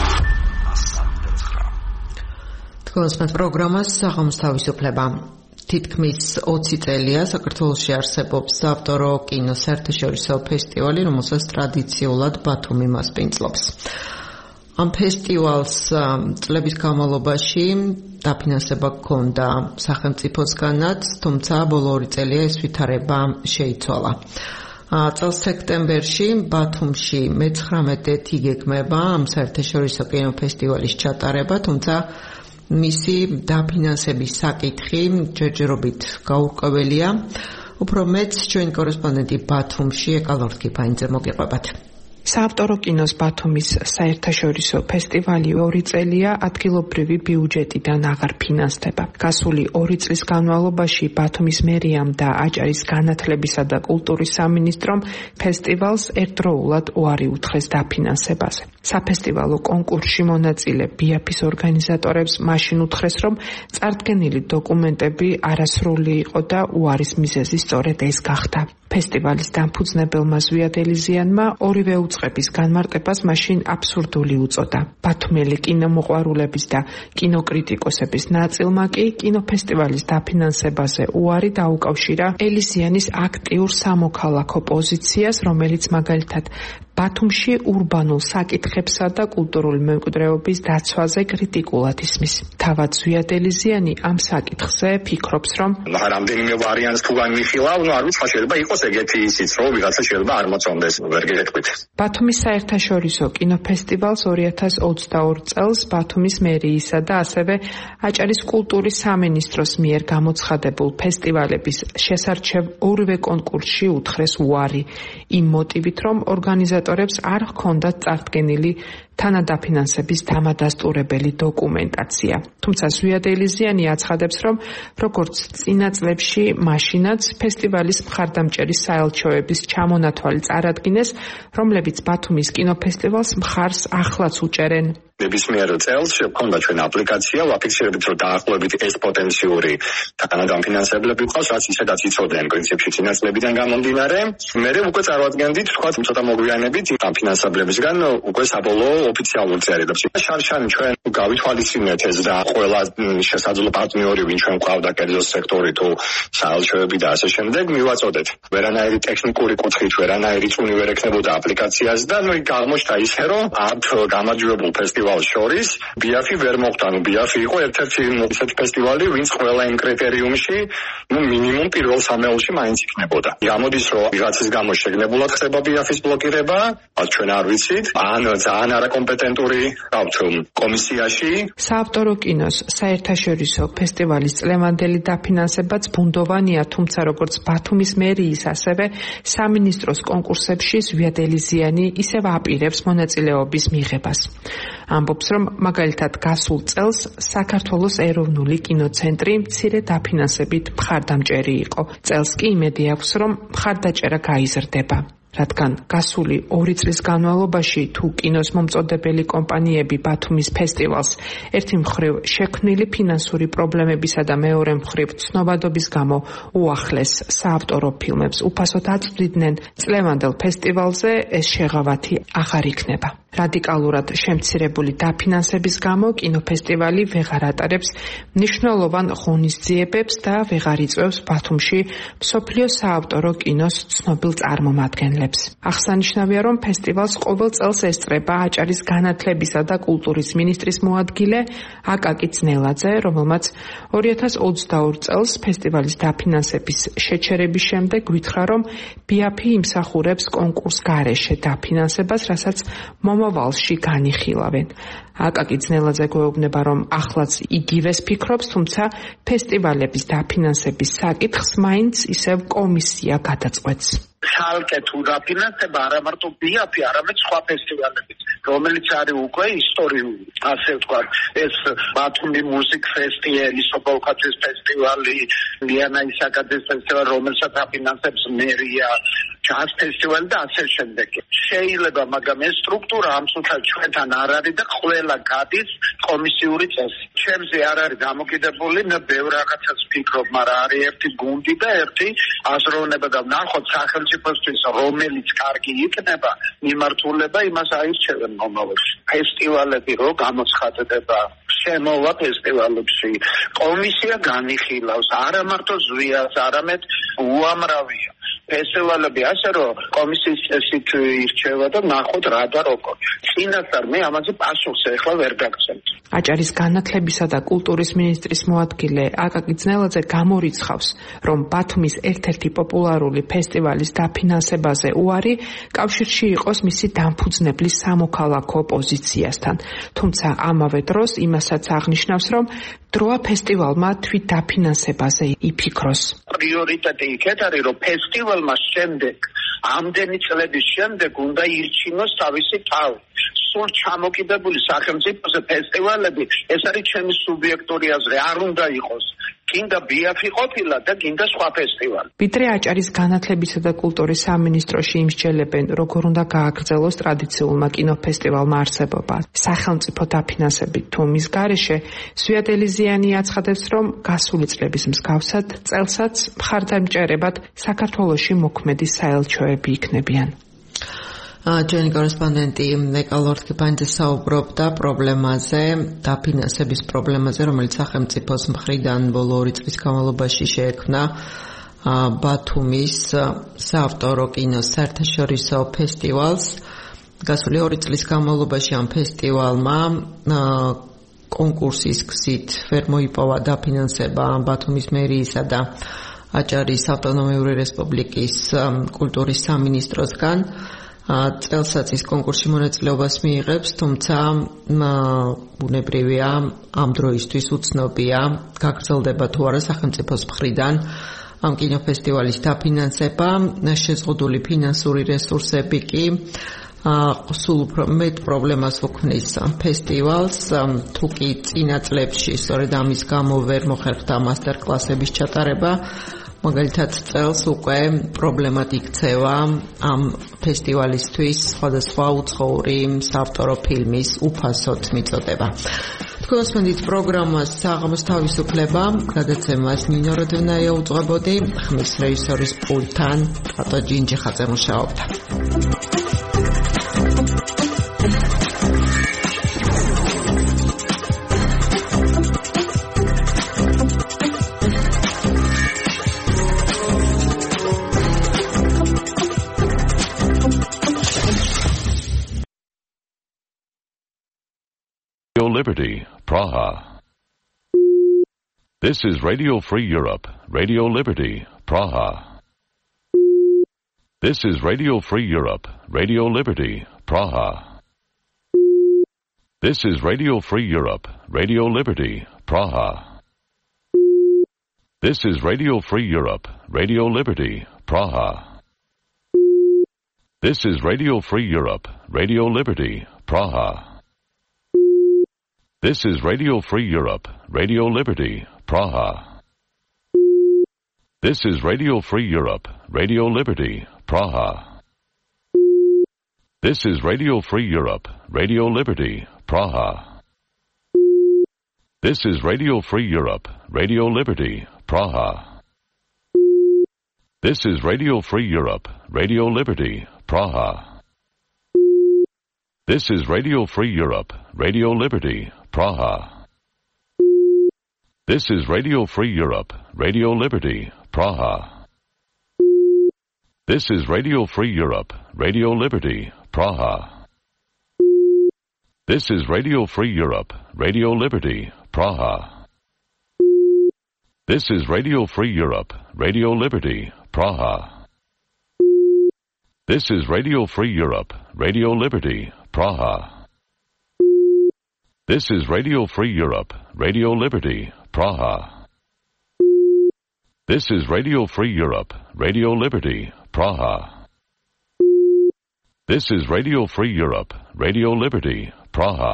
თქვენს პროგრამას საღამოს თავისუფლება. თითქმის 20 წელია საქართველოში არსებობს საავტორო კინოს საერთაშორისო ფესტივალი, რომელსაც ტრადიციულად ბათუმი მასპინძლობს. ამ ფესტივალს წლების განმავლობაში დაფინანსება ჰქონდა სახელმწიფოსგანაც, თუმცა ბოლო 2 წელია ეს ვითარება შეიცვალა. წელს სექტემბერში ბათუმში მე-19 იგეგმება ამ საერთაშორისო კინოფესტივალის ჩატარება, თუმცა მისი დაფინანსების საკითხი ჯერჯერობით გაურკვეველია. უფრო მეც ჩვენი კორესპონდენტი ბათუმში ეკალორთკიფაინძე მოგიყვებათ. საავტორო კინოს ბათუმის საერთაშორისო ფესტივალი 2 წელია ადგილობრივი ბიუჯეტიდან აღარ ფინანსდება. გასული 2 წლის განმავლობაში ბათუმის მერიამ და აჭარის განათლებისა და კულტურის სამინისტრომ ფესტივალს ერთდროულად უარი უთხრეს დაფინანსებაზე. საფესტივალო კონკურსში მონაწილე ბიაფის ორგანიზატორებს მაშინ უთხრეს, რომ წარდგენილი დოკუმენტები არასრული იყო და უარის მიზეზი სწორედ ეს გახდა. ფესტივალის დამფუძნებელმა ზვიად ელიზიანმა ორივე უწყების განმარტებას მაშინ აბსურდული უწოდა. ბათუმელი კინომოყვარულების და კინოკრიტიკოსების ნაწილმა კი კინოფესტივალის დაფინანსებაზე უარი დაუკავშირა ელიზიანის აქტიურ სამოქალაქო პოზიციას, რომელიც მაგალითად ბათუმში ურბანულ საკითხებსა და კულტურული მემკვიდრეობის დაცვაზე კრიტიკულად ისმის. თავად ზვიად ელიზიანი ამ საკითხზე ფიქრობს, რომ რამდენიმე ვარიანტს თუ განვიხილავ, არ ვიცი, შეიძლება იყოს ეგეთი ისიც, რომ ვიღაცა შეიძლება არ მოწონდეს, ვერ გეტყვით. ბათუმის საერთაშორისო კინოფესტივალს 2022 წელს ბათუმის მერიისა და ასევე აჭარის კულტურის სამინისტროს მიერ გამოცხადებულ ფესტივალების შესარჩევ ორივე კონკურსში უთხრეს უარი, იმ მოტივით, რომ ორგანიზატორებს არ ჰქონდათ წარდგენილი თანადაფინანსების დამადასტურებელი დოკუმენტაცია. თუმცა ზვიად ელიზიანი აცხადებს, რომ როგორც წინა წლებში, მაშინაც ფესტივალის მხარდამჭერის საელჩოების ჩამონათვალი წარადგინეს, რომლებიც ბათუმის კინოფესტივალს მხარს ახლაც უჭერენ. ნებისმიერ წელს გვქონდა ჩვენ აპლიკაცია, ვაფიქსირებით, რომ დაახლოებით ეს პოტენციური თანადამფინანსებლები ყავს, რაც ისედაც იცოდნენ პრინციპში წინასწლებიდან გამომდინარე. მერე უკვე წარმოადგენდით, თქვა ცოტა მოგვიანებით ამ ფინანსებლებისგან უკვე საბოლოო ოფიციალურ წერილებს. შარშანი ჩვენ გავითვალისწინეთ ეს და ყველა შესაძლო პარტნიორი, ვინ ჩვენ გვყავდა კერძო სექტორი თუ საელჩოები და ასე შემდეგ, მივაწოდეთ. ვერანაირი ტექნიკური კუთხით, ვერანაირი წუნი ვერ ექნებოდა აპლიკაციას და გამოჩნდა ისე, რომ აქ გამარჯვებულ ფესტივალს შორის ბიაფი ვერ მოხდა. ბიაფი იყო ერთ-ერთი ისეთი ფესტივალი, ვინც ყველა იმ კრიტერიუმში მინიმუმ პირველ სამეულში მაინც იქნებოდა. გამოდის, რომ ვიღაცის გამო შეგნებულად ხდება ბიაფის ბლოკირება, ჩვენ არ ვიცით, ან ძალიან არაკომპეტენტური გავთ კომისიაში. საავტორო კინოს საერთაშორისო ფესტივალის წლევანდელი დაფინანსებაც ბუნდოვანია, თუმცა როგორც ბათუმის მერიის, ასევე სამინისტროს კონკურსებში ზვიად ელიზიანი ისევ აპირებს მონაწილეობის მიღებას. ამბობს, რომ მაგალითად გასულ წელს საქართველოს ეროვნული კინოცენტრი მცირე დაფინანსებით მხარდამჭერი იყო. წელს კი იმედი აქვს, რომ მხარდაჭერა გაიზრდება. რადგან გასული 2 წლის განმავლობაში თუ კინოს მომწოდებელი კომპანიები ბათუმის ფესტივალს ერთი მხრივ შექმნილი ფინანსური პრობლემებისა და მეორე მხრივ ცნობადობის გამო უახლეს საავტორო ფილმებს უფასოდ აწვდიდნენ, წლევანდელ ფესტივალზე ეს შეღავათი აღარ იქნება. რადიკალურად შემცირებული დაფინანსების გამო კინოფესტივალი ვეღარ ატარებს მნიშვნელოვან ღონისძიებებს და ვეღარ იწვევს ბათუმში მსოფლიო საავტორო კინოს ცნობილ წარმომადგენლებს. აღსანიშნავია, რომ ფესტივალს ყოველ წელს ესწრება აჭარის განათლებისა და კულტურის მინისტრის მოადგილე აკაკი ძნელაძე, რომელმაც 2022 წელს ფესტივალის დაფინანსების შეჩერების შემდეგ გვითხრა, რომ ბიაფი იმსახურებს კონკურს გარეშე დაფინანსებას, რასაც მომავალში განიხილავენ. აკაკი ძნელაძე გვეუბნება, რომ ახლაც იგივეს ფიქრობს, თუმცა ფესტივალების დაფინანსების საკითხს მაინც ისევ კომისია გადაწყვეტს. ხალხე თუ დაფინანსება არა მარტო ბიაფი, არამედ სხვა ფესტივალებიც, რომელიც არის უკვე ისტორიული, ასე ვთქვათ, ეს ბათუმი მუსიკ ფესტივალი, სოფოლკაცის ფესტივალი, ლიანა ისაკაძის ფესტივალი, რომელსაც აფინანსებს მერია, ჯაზ ფესტივალი და ასე შემდეგ. შეიძლება, მაგრამ ეს სტრუქტურა ამ სულთან ჩვენთან არ არის და ყველა გადის კომისიური წესი. ჩემზე არ არის დამოკიდებული, მე ბევრ რაღაცას ვფიქრობ, მაგრამ არის ერთი გუნდი და ერთი აზროვნება და ნახოთ სახელმწიფოსთვის რომელიც კარგი იქნება, მიმართულება იმას აირჩევენ მომავალში. ფესტივალები რო გამოცხადდება, შემოვა ფესტივალებში, კომისია განიხილავს, არა მარტო ზვიას, არამედ უამრავია. ფესტივალები ასე რომ კომისიის წესით ირჩევა და ნახოთ რა და როგორ. წინასწარ მე ამაზე პასუხს ახლა ვერ გაგცემთ. აჭარის განათლებისა და კულტურის მინისტრის მოადგილე აკაკი ძნელაძე გამორიცხავს, რომ ბათუმის ერთ-ერთი პოპულარული ფესტივალის დაფინანსებაზე უარი კავშირში იყოს მისი დამფუძნებლის სამოქალაქო პოზიციასთან. თუმცა ამავე დროს იმასაც აღნიშნავს, რომ დროა ფესტივალმა თვით დაფინანსებაზე იფიქროს. პრიორიტეტი იქეთ არის, რომ ფესტივალმა შემდეგ, ამდენი წლების შემდეგ უნდა ირჩინოს თავისი თავი. სულ ჩამოკიდებული სახელმწიფოზე ფესტივალები, ეს არის ჩემი სუბიექტური აზრი, არ უნდა იყოს. გინდა ბიაფი ყოფილა და გინდა სხვა ფესტივალი. ვიდრე აჭარის განათლებისა და კულტურის სამინისტროში იმსჯელებენ, როგორ უნდა გააგრძელოს ტრადიციულმა კინოფესტივალმა არსებობა. სახელმწიფო დაფინანსებით თუ მის გარეშე, ზვიად ელიზიანი აცხადებს, რომ გასული წლების მსგავსად წელსაც მხარდამჭერებად საქართველოში მოქმედი საელჩოები იქნებიან. ჩვენი კორესპონდენტი ნეკა ლორთქიფანიძე საუბრობდა პრობლემაზე, დაფინანსების პრობლემაზე, რომელიც სახელმწიფოს მხრიდან ბოლო 2 წლის განმავლობაში შეექმნა ბათუმის საავტორო კინოს საერთაშორისო ფესტივალს. გასული 2 წლის განმავლობაში ამ ფესტივალმა კონკურსის გზით ვერ მოიპოვა დაფინანსება ბათუმის მერიისა და აჭარის ავტონომიური რესპუბლიკის კულტურის სამინისტროსგან. წელსაც ის კონკურსში მონაწილეობას მიიღებს, თუმცა ბუნებრივია ამ დროისთვის უცნობია გაგრძელდება თუ არა სახელმწიფოს მხრიდან ამ კინოფესტივალის დაფინანსება. შეზღუდული ფინანსური რესურსები კი სულ უფრო მეტ პრობლემას უქმნის ფესტივალს, თუ კი წინა წლებში სწორედ ამის გამო ვერ მოხერხდა მასტერკლასების ჩატარება, მაგალითად წელს უკვე პრობლემად იქცევა ამ ფესტივალისთვის სხვადასხვა უცხოური საავტორო ფილმის უფასოდ მიწოდება. თქვენსმენით პროგრამას საღამოს თავისუფლება, გადაცემას ნინო როდნაია უძღვებოდი, ხმის რეჟისორის პულტთან კატო ჯინჯიხაძე მუშაობდა. Liberty, Praha. This is Radio Free Europe, Radio Liberty, Praha. This is Radio Free Europe, Radio Liberty, Praha. This is Radio Free Europe, Radio Liberty, Praha. This is Radio Free Europe, Radio Liberty, Praha. This is Radio Free Europe, Radio Liberty, Praha. This is Radio Free Europe, Radio Liberty, Praha. This is Radio Free Europe, Radio Liberty, Praha. This is Radio Free Europe, Radio Liberty, Praha. This is Radio Free Europe, Radio Liberty, Praha. This is Radio Free Europe, Radio Liberty, Praha. This is Radio Free Europe, Radio Liberty, Praha. This is Radio Free Europe, Radio Liberty, Praha. This is Radio Free Europe, Radio Liberty, Praha. This is Radio Free Europe, Radio Liberty, Praha. This is Radio Free Europe, Radio Liberty, Praha. This is Radio Free Europe, Radio Liberty, Praha. This is Radio Free Europe, Radio Liberty, Praha. This is Radio Free Europe, Radio Liberty, Praha. This is Radio Free Europe, Radio Liberty, Praha.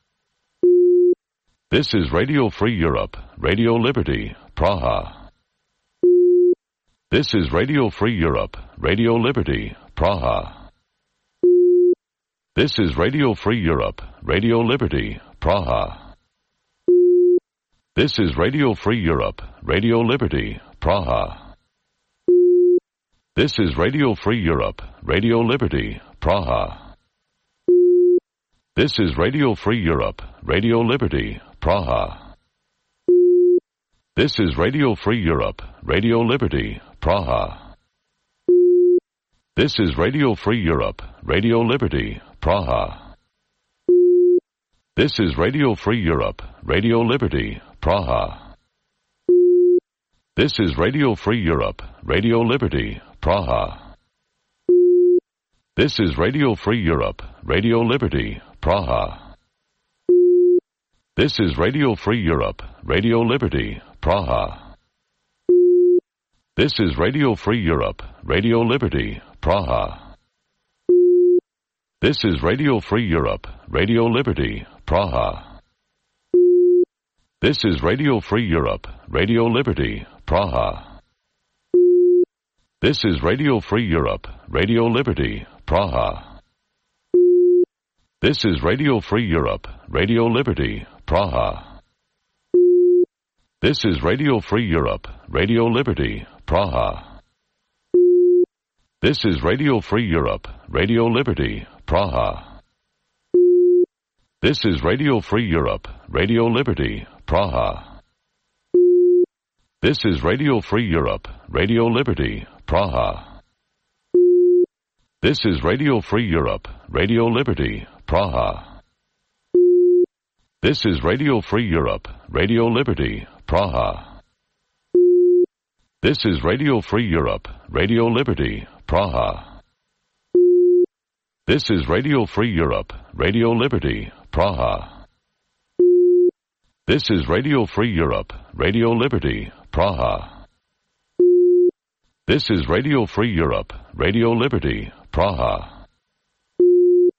This is Radio Free Europe, Radio Liberty, Praha. This is Radio Free Europe, Radio Liberty, Praha. This is Radio Free Europe, Radio Liberty, Praha. This is Radio Free Europe, Radio Liberty, Praha. This is Radio Free Europe, Radio Liberty, Praha. This is Radio Free Europe, Radio Liberty, Praha. This is Radio Free Europe, Radio Liberty, Praha. This is Radio Free Europe, Radio Liberty, Praha. This is Radio Free Europe, Radio Liberty, Praha. This is Radio Free Europe, Radio Liberty, Praha. This is Radio Free Europe, Radio Liberty, Praha. This is Radio Free Europe, Radio Liberty, Praha. This is Radio Free Europe, Radio Liberty, Praha. This is Radio Free Europe, Radio Liberty, Praha. This is Radio Free Europe, Radio Liberty, Praha. This is Radio Free Europe, Radio Liberty, Praha. This is Radio Free Europe, Radio Liberty, Praha. This is Radio Free Europe, Radio Liberty, Praha. This is Radio Free Europe, Radio Liberty, Praha. This is Radio Free Europe, Radio Liberty, Praha. This is Radio Free Europe, Radio Liberty, Praha. This is Radio Free Europe, Radio Liberty, Praha. This is Radio Free Europe, Radio Liberty, Praha. This is Radio Free Europe, Radio Liberty, Praha. This is Radio Free Europe, Radio Liberty, Praha. This is Radio Free Europe, Radio Liberty, Praha. This is Radio Free Europe, Radio Liberty, Praha.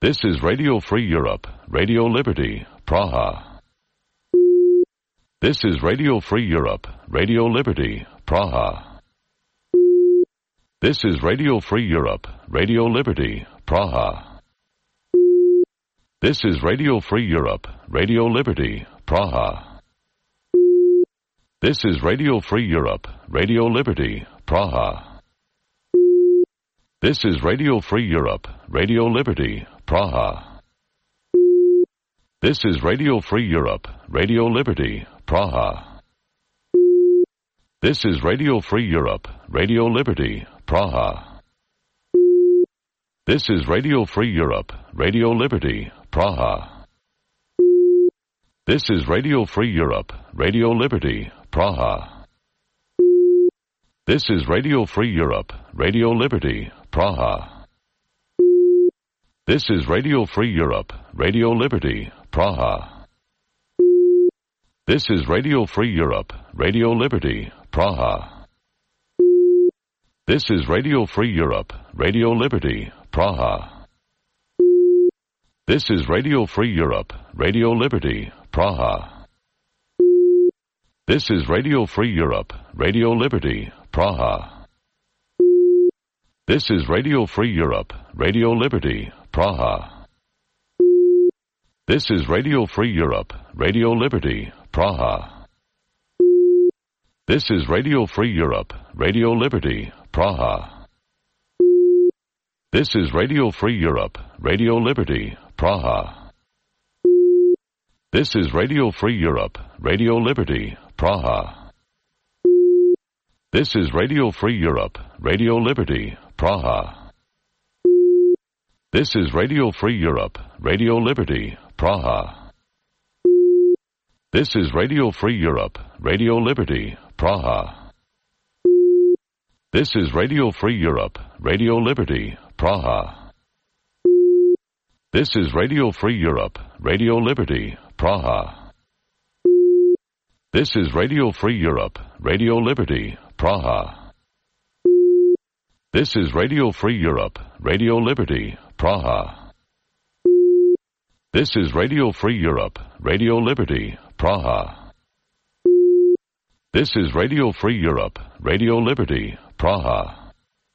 This is Radio Free Europe, Radio Liberty, Praha. This is Radio Free Europe, Radio Liberty, Praha. This is Radio Free Europe, Radio Liberty, Praha. This is Radio Free Europe, Radio Liberty, Praha. This is Radio Free Europe, Radio Liberty, Praha. This is Radio Free Europe, Radio Liberty, Praha. This is Radio Free Europe, Radio Liberty, Praha. This is Radio Free Europe, Radio Liberty, Praha. This is Radio Free Europe, Radio Liberty, Praha. This is Radio Free Europe, Radio Liberty, Praha. This is Radio Free Europe, Radio Liberty, Praha. This is Radio Free Europe, Radio Liberty, Praha. This is Radio Free Europe, Radio Liberty, Praha. This is Radio Free Europe, Radio Liberty, Praha. This is Radio Free Europe, Radio Liberty, Praha. This is Radio Free Europe, Radio Liberty, Praha. This is Radio Free Europe, Radio Liberty, Praha. This is Radio Free Europe, Radio Liberty, Praha. This is Radio Free Europe, Radio Liberty, Praha. This is Radio Free Europe, Radio Liberty, Praha. This is Radio Free Europe, Radio Liberty, Praha. This is Radio Free Europe, Radio Liberty, Praha. This is Radio Free Europe, Radio Liberty, Praha. This is Radio Free Europe, Radio Liberty, Praha. This is Radio Free Europe, Radio Liberty, Praha. This is Radio Free Europe, Radio Liberty, Praha. This is Radio Free Europe, Radio Liberty, Praha. This is Radio Free Europe, Radio Liberty, Praha. This is Radio Free Europe, Radio Liberty, Praha. This is Radio Free Europe, Radio Liberty, Praha.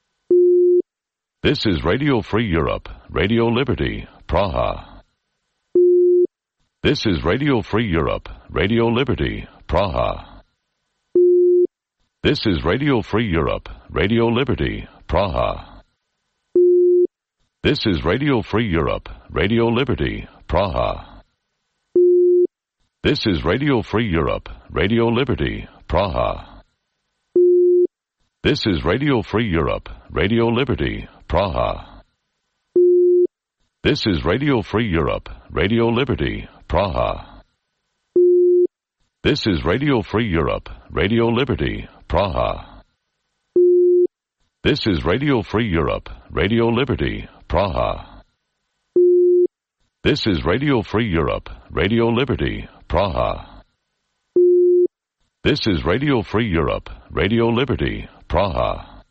This is Radio Free Europe, Radio Liberty, Praha. This is Radio Free Europe, Radio Liberty, Praha. This is Radio Free Europe, Radio Liberty, Praha. This is Radio Free Europe, Radio Liberty, Praha. This is Radio Free Europe, Radio Liberty, Praha. This is Radio Free Europe, Radio Liberty, Praha. This is Radio Free Europe, Radio Liberty, Praha. This is Radio Free Europe, Radio Liberty, Praha. This is Radio Free Europe, Radio Liberty, Praha. This is Radio Free Europe, Radio Liberty, Praha. This is Radio Free Europe, Radio Liberty, Praha.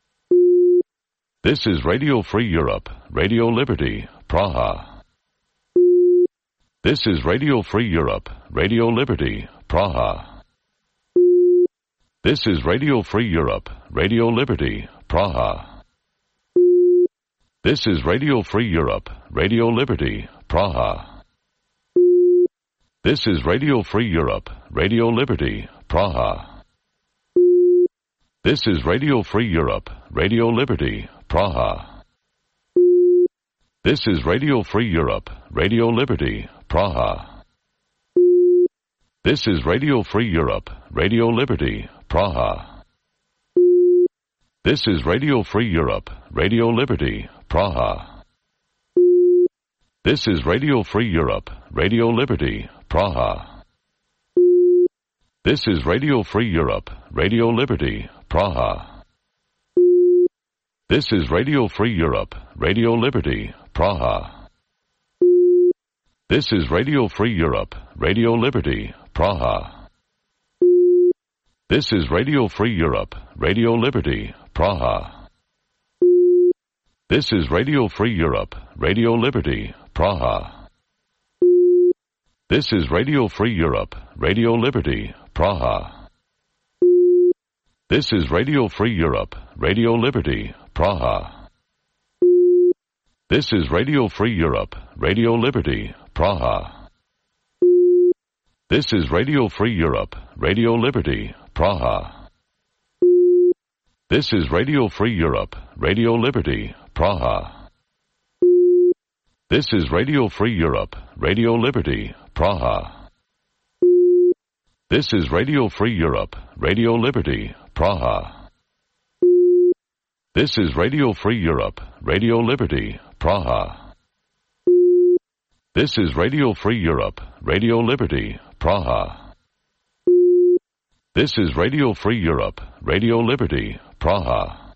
This is Radio Free Europe, Radio Liberty, Praha. This is Radio Free Europe, Radio Liberty, Praha. This is Radio Free Europe, Radio Liberty, Praha. This is Radio Free Europe, Radio Liberty, Praha. This is Radio Free Europe, Radio Liberty, Praha. This is Radio Free Europe, Radio Liberty, Praha. This is Radio Free Europe, Radio Liberty, Praha. This is Radio Free Europe, Radio Liberty, Praha. This is Radio Free Europe, Radio Liberty, Praha. This is Radio Free Europe, Radio Liberty, Praha. This is Radio Free Europe, Radio Liberty, Praha. This is Radio Free Europe, Radio Liberty, Praha. This is Radio Free Europe, Radio Liberty, Praha. This is Radio Free Europe, Radio Liberty, Praha. This is Radio Free Europe, Radio Liberty, Praha. This is Radio Free Europe, Radio Liberty, Praha. This is Radio Free Europe, Radio Liberty, Praha. This is Radio Free Europe, Radio Liberty, Praha. This is Radio Free Europe, Radio Liberty, Praha. This is Radio Free Europe, Radio Liberty, Praha. This is Radio Free Europe, Radio Liberty, Praha. This is Radio Free Europe, Radio Liberty, Praha. This is Radio Free Europe, Radio Liberty, Praha. This is Radio Free Europe, Radio Liberty, Praha. This is Radio Free Europe, Radio Liberty, Praha.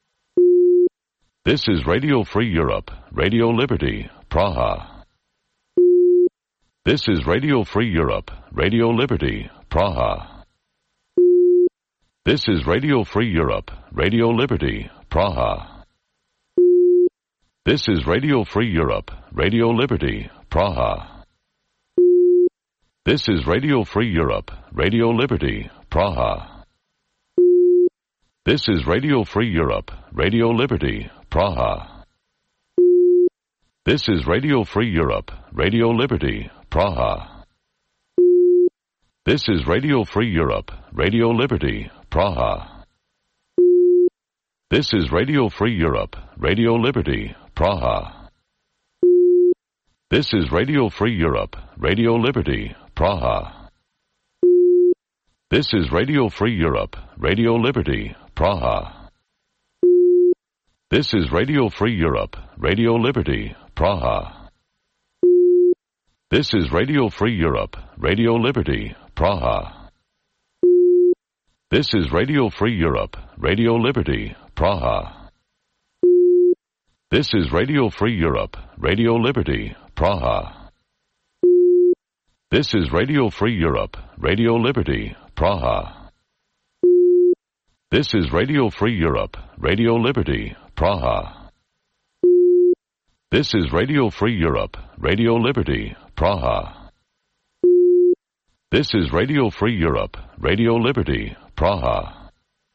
This is Radio Free Europe, Radio Liberty, Praha. This is Radio Free Europe, Radio Liberty, Praha. This is Radio Free Europe, Radio Liberty, Praha. This is Radio Free Europe, Radio Liberty, Praha. This is Radio Free Europe, Radio Liberty, Praha. This is Radio Free Europe, Radio Liberty, Praha. This is Radio Free Europe, Radio Liberty, Praha. This is Radio Free Europe, Radio Liberty, Praha. This is Radio Free Europe, Radio Liberty, Praha. This is Radio Free Europe, Radio Liberty, Praha. This is Radio Free Europe, Radio Liberty, Praha. This is Radio Free Europe, Radio Liberty, Praha. This is Radio Free Europe, Radio Liberty, Praha. This is Radio Free Europe, Radio Liberty, Praha. This is Radio Free Europe, Radio Liberty, Praha. This is Radio Free Europe, Radio Liberty, Praha. This is Radio Free Europe, Radio Liberty, Praha. This is Radio Free Europe, Radio Liberty, Praha. This is Radio Free Europe, Radio Liberty, Praha.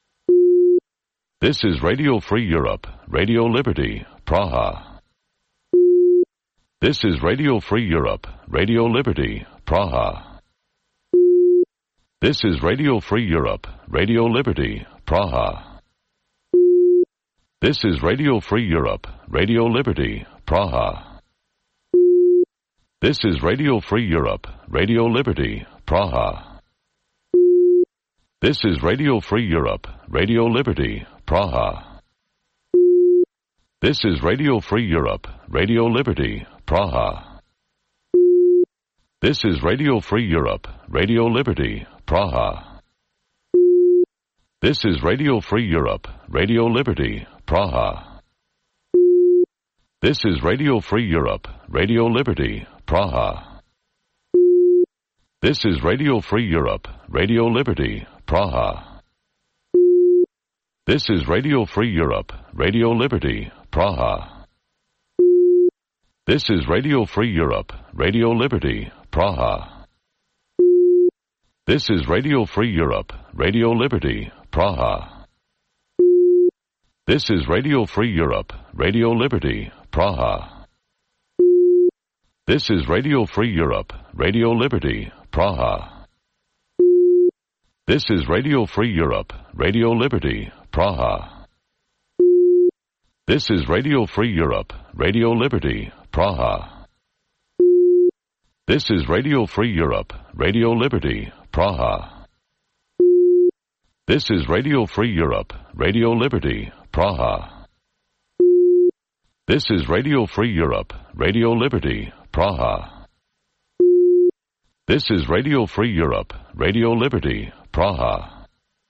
This is Radio Free Europe, Radio Liberty, Praha. This is Radio Free Europe, Radio Liberty, Praha. This is Radio Free Europe, Radio Liberty, Praha. This is Radio Free Europe, Radio Liberty, Praha. This is Radio Free Europe, Radio Liberty, Praha. This is Radio Free Europe, Radio Liberty, Praha. This is Radio Free Europe, Radio Liberty, Praha. This is Radio Free Europe, Radio Liberty, Praha. This is Radio Free Europe, Radio Liberty, Praha. This is Radio Free Europe, Radio Liberty, Praha. This is Radio Free Europe, Radio Liberty, Praha. This is Radio Free Europe, Radio Liberty, Praha. This is Radio Free Europe, Radio Liberty, Praha. This is Radio Free Europe, Radio Liberty, Praha. This is Radio Free Europe, Radio Liberty, Praha. This is Radio Free Europe, Radio Liberty, Praha. This is Radio Free Europe, Radio Liberty, Praha. This is Radio Free Europe, Radio Liberty, Praha. This is Radio Free Europe, Radio Liberty, Praha. This is Radio Free Europe, Radio Liberty, Praha. This is Radio Free Europe, Radio Liberty, Praha. This is Radio Free Europe, Radio Liberty, Praha.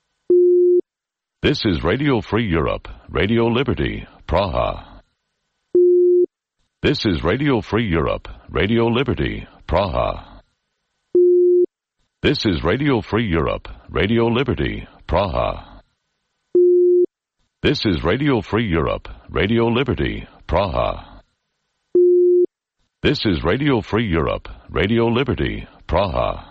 This is Radio Free Europe, Radio Liberty, Praha. This is Radio Free Europe, Radio Liberty, Praha. This is Radio Free Europe, Radio Liberty, Praha. This is Radio Free Europe, Radio Liberty, Praha. This is Radio Free Europe, Radio Liberty, Praha.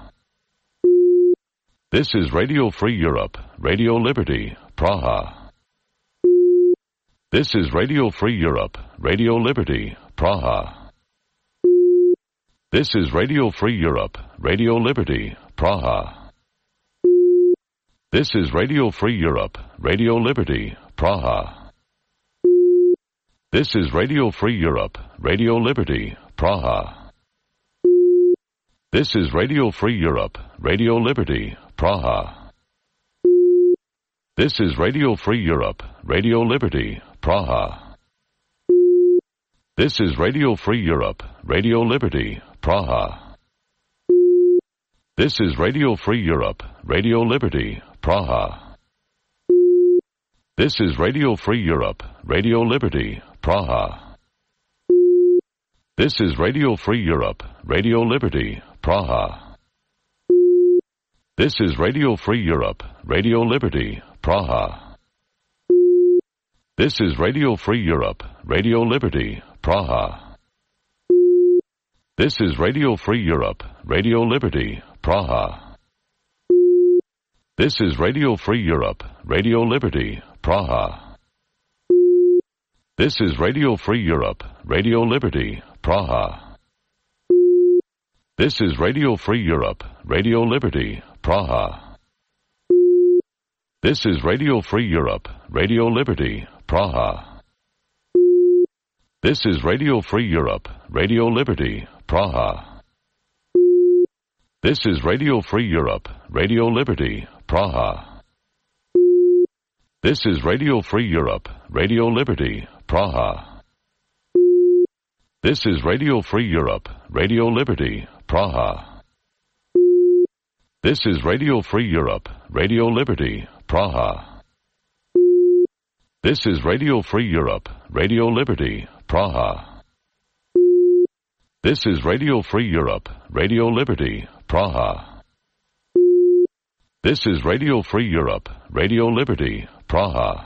This is Radio Free Europe, Radio Liberty, Praha. This is Radio Free Europe, Radio Liberty, Praha. This is Radio Free Europe, Radio Liberty, Praha. This is Radio Free Europe, Radio Liberty, Praha. This is Radio Free Europe, Radio Liberty, Praha. This is Radio Free Europe, Radio Liberty, Praha. This is Radio Free Europe, Radio Liberty, Praha. This is Radio Free Europe, Radio Liberty, Praha. This is Radio Free Europe, Radio Liberty, Praha. This is Radio Free Europe, Radio Liberty, Praha. This is Radio Free Europe, Radio Liberty, Praha. This is Radio Free Europe, Radio Liberty, Praha. This is Radio Free Europe, Radio Liberty, Praha. This is Radio Free Europe, Radio Liberty, Praha. This is Radio Free Europe, Radio Liberty, Praha. This is Radio Free Europe, Radio Liberty, Praha. This is Radio Free Europe, Radio Liberty, Praha. This is Radio Free Europe, Radio Liberty, Praha. This is Radio Free Europe, Radio Liberty, Praha. This is Radio Free Europe, Radio Liberty, Praha. This is Radio Free Europe, Radio Liberty, Praha. This is Radio Free Europe, Radio Liberty, Praha. This is Radio Free Europe, Radio Liberty, Praha. This is Radio Free Europe, Radio Liberty, Praha. This is Radio Free Europe, Radio Liberty, Praha. This is Radio Free Europe, Radio Liberty, Praha.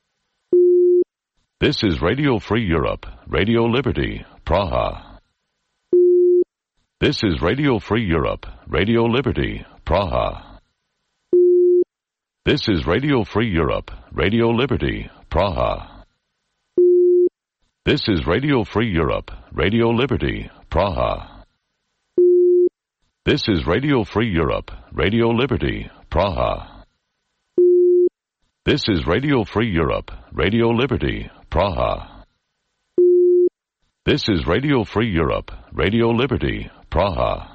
This is Radio Free Europe, Radio Liberty, Praha. This is Radio Free Europe, Radio Liberty, Praha. This is Radio Free Europe, Radio Liberty, Praha. This is Radio Free Europe, Radio Liberty, Praha. This is Radio Free Europe, Radio Liberty, Praha. This is Radio Free Europe, Radio Liberty, Praha. This is Radio Free Europe, Radio Liberty, Praha.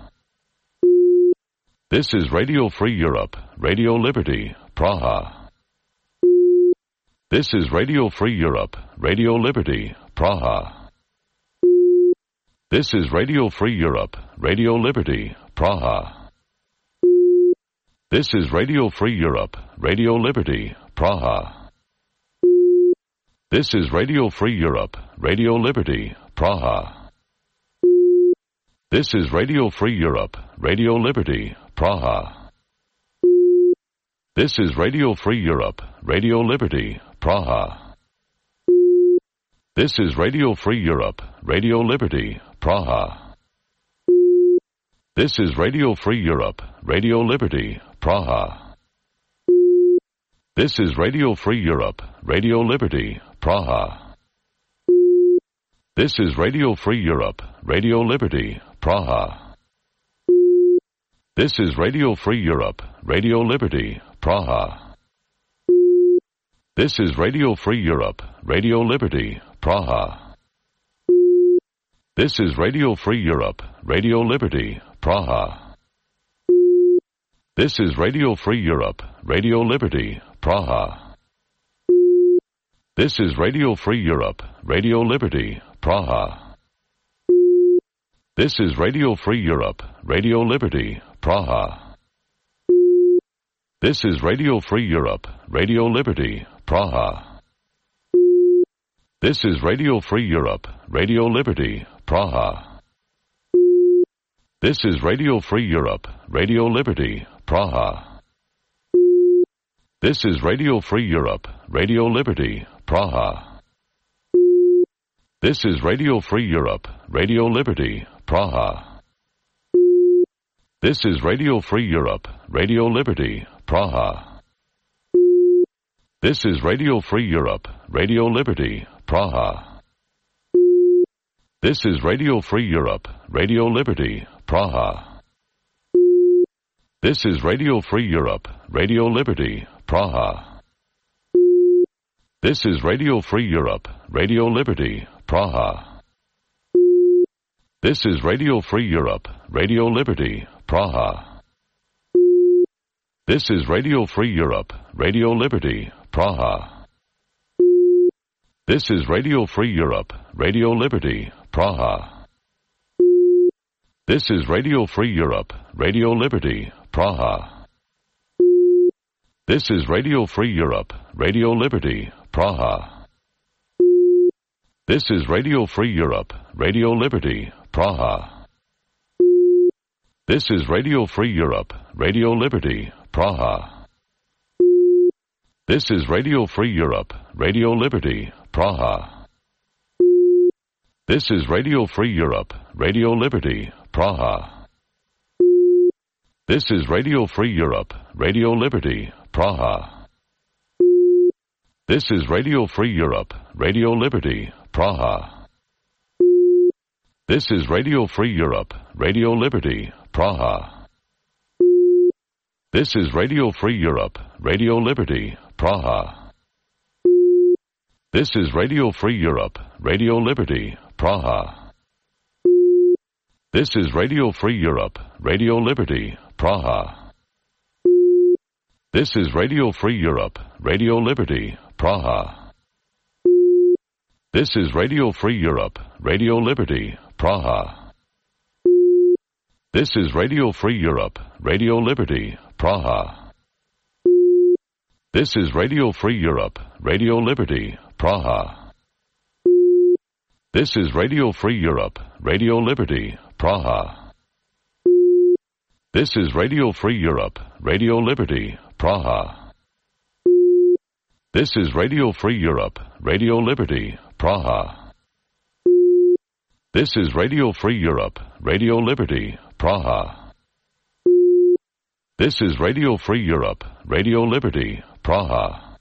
This is Radio Free Europe, Radio Liberty, Praha. This is Radio Free Europe, Radio Liberty, Praha. This is Radio Free Europe, Radio Liberty, Praha. This is Radio Free Europe, Radio Liberty, Praha. This is Radio Free Europe, Radio Liberty, Praha. This is Radio Free Europe, Radio Liberty, Praha. This is Radio Free Europe, Radio Liberty, Praha. This is Radio Free Europe, Radio Liberty, Praha. This is Radio Free Europe, Radio Liberty, Praha. This is Radio Free Europe, Radio Liberty, Praha. This is Radio Free Europe, Radio Liberty, Praha. This is Radio Free Europe, Radio Liberty, Praha. This is Radio Free Europe, Radio Liberty, Praha. This is Radio Free Europe, Radio Liberty, Praha. This is Radio Free Europe, Radio Liberty, Praha. This is Radio Free Europe, Radio Liberty, Praha. This is Radio Free Europe, Radio Liberty, Praha. This is Radio Free Europe, Radio Liberty, Praha. This is Radio Free Europe, Radio Liberty, Praha. This is Radio Free Europe, Radio Liberty, Praha. This is Radio Free Europe, Radio Liberty, Praha. This is Radio Free Europe, Radio Liberty, Praha. This is Radio Free Europe, Radio Liberty, Praha. This is Radio Free Europe, Radio Liberty, Praha. This is Radio Free Europe, Radio Liberty, Praha. This is Radio Free Europe, Radio Liberty, Praha. This is Radio Free Europe, Radio Liberty, Praha. This is Radio Free Europe, Radio Liberty, Praha. This is Radio Free Europe, Radio Liberty, Praha. This is Radio Free Europe, Radio Liberty, Praha. This is Radio Free Europe, Radio Liberty, Praha. This is Radio Free Europe, Radio Liberty, Praha. This is Radio Free Europe, Radio Liberty, Praha. This is Radio Free Europe, Radio Liberty, Praha. This is Radio Free Europe, Radio Liberty, Praha. This is Radio Free Europe, Radio Liberty, Praha. This is Radio Free Europe, Radio Liberty, Praha. This is Radio Free Europe, Radio Liberty, Praha. This is Radio Free Europe, Radio Liberty, Praha. This is Radio Free Europe, Radio Liberty, Praha. This is Radio Free Europe, Radio Liberty, Praha. This is Radio Free Europe, Radio Liberty, Praha. This is Radio Free Europe, Radio Liberty, Praha. This is Radio Free Europe, Radio Liberty, Praha. This is Radio Free Europe, Radio Liberty, Praha. This is Radio Free Europe, Radio Liberty, Praha. This is Radio Free Europe, Radio Liberty, Praha. This is Radio Free Europe, Radio Liberty, Praha. This is Radio Free Europe, Radio Liberty, Praha. This is Radio Free Europe, Radio Liberty, Praha. This is Radio Free Europe, Radio Liberty, Praha.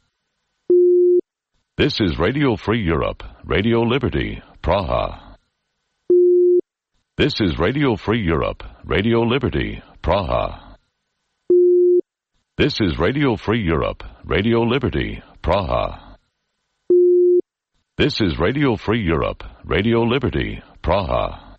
This is Radio Free Europe, Radio Liberty, Praha. This is Radio Free Europe, Radio Liberty, Praha. This is Radio Free Europe, Radio Liberty, Praha. This is Radio Free Europe, Radio Liberty, Praha.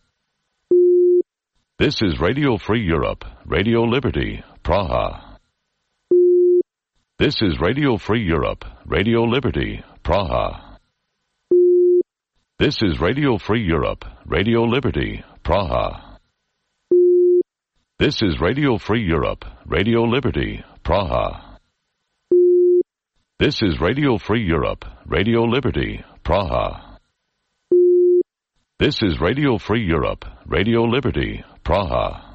This is Radio Free Europe, Radio Liberty, Praha. This is Radio Free Europe, Radio Liberty, Praha. This is Radio Free Europe, Radio Liberty, Praha. This is Radio Free Europe, Radio Liberty, Praha. This is Radio Free Europe, Radio Liberty, Praha. This is Radio Free Europe, Radio Liberty, Praha.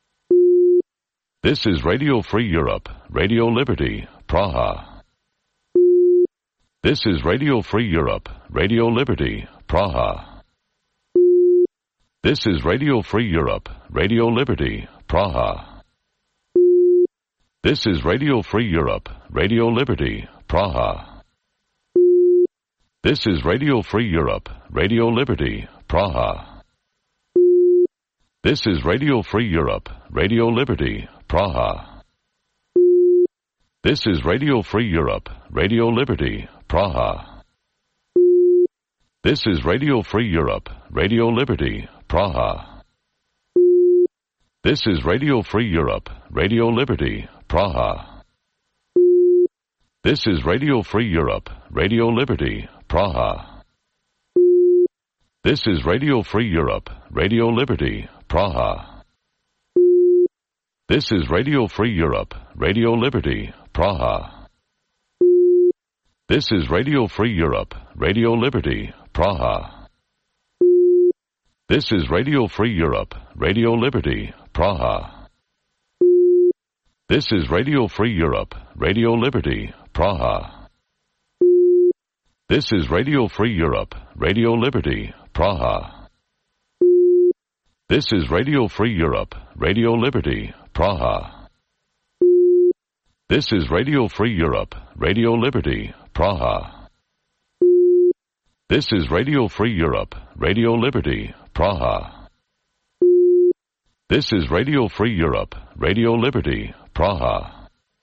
This is Radio Free Europe, Radio Liberty, Praha. This is Radio Free Europe, Radio Liberty, Praha. This is Radio Free Europe, Radio Liberty, Praha. This is Radio Free Europe, Radio Liberty, Praha. This is Radio Free Europe, Radio Liberty, Praha. This is Radio Free Europe, Radio Liberty, Praha. This is Radio Free Europe, Radio Liberty, Praha. This is Radio Free Europe, Radio Liberty, Praha. This is Radio Free Europe, Radio Liberty, Praha. This is Radio Free Europe, Radio Liberty, Praha. This is Radio Free Europe, Radio Liberty, Praha. This is Radio Free Europe, Radio Liberty, Praha. This is Radio Free Europe, Radio Liberty, Praha. This is Radio Free Europe, Radio Liberty, Praha. This is Radio Free Europe, Radio Liberty, Praha. This is Radio Free Europe, Radio Liberty, Praha. This is Radio Free Europe, Radio Liberty, Praha. This is Radio Free Europe, Radio Liberty, Praha. This is Radio Free Europe, Radio Liberty, Praha. This is Radio Free Europe, Radio Liberty, Praha.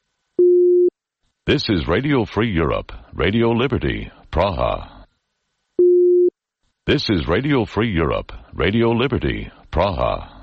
This is Radio Free Europe, Radio Liberty, Praha. This is Radio Free Europe, Radio Liberty, Praha.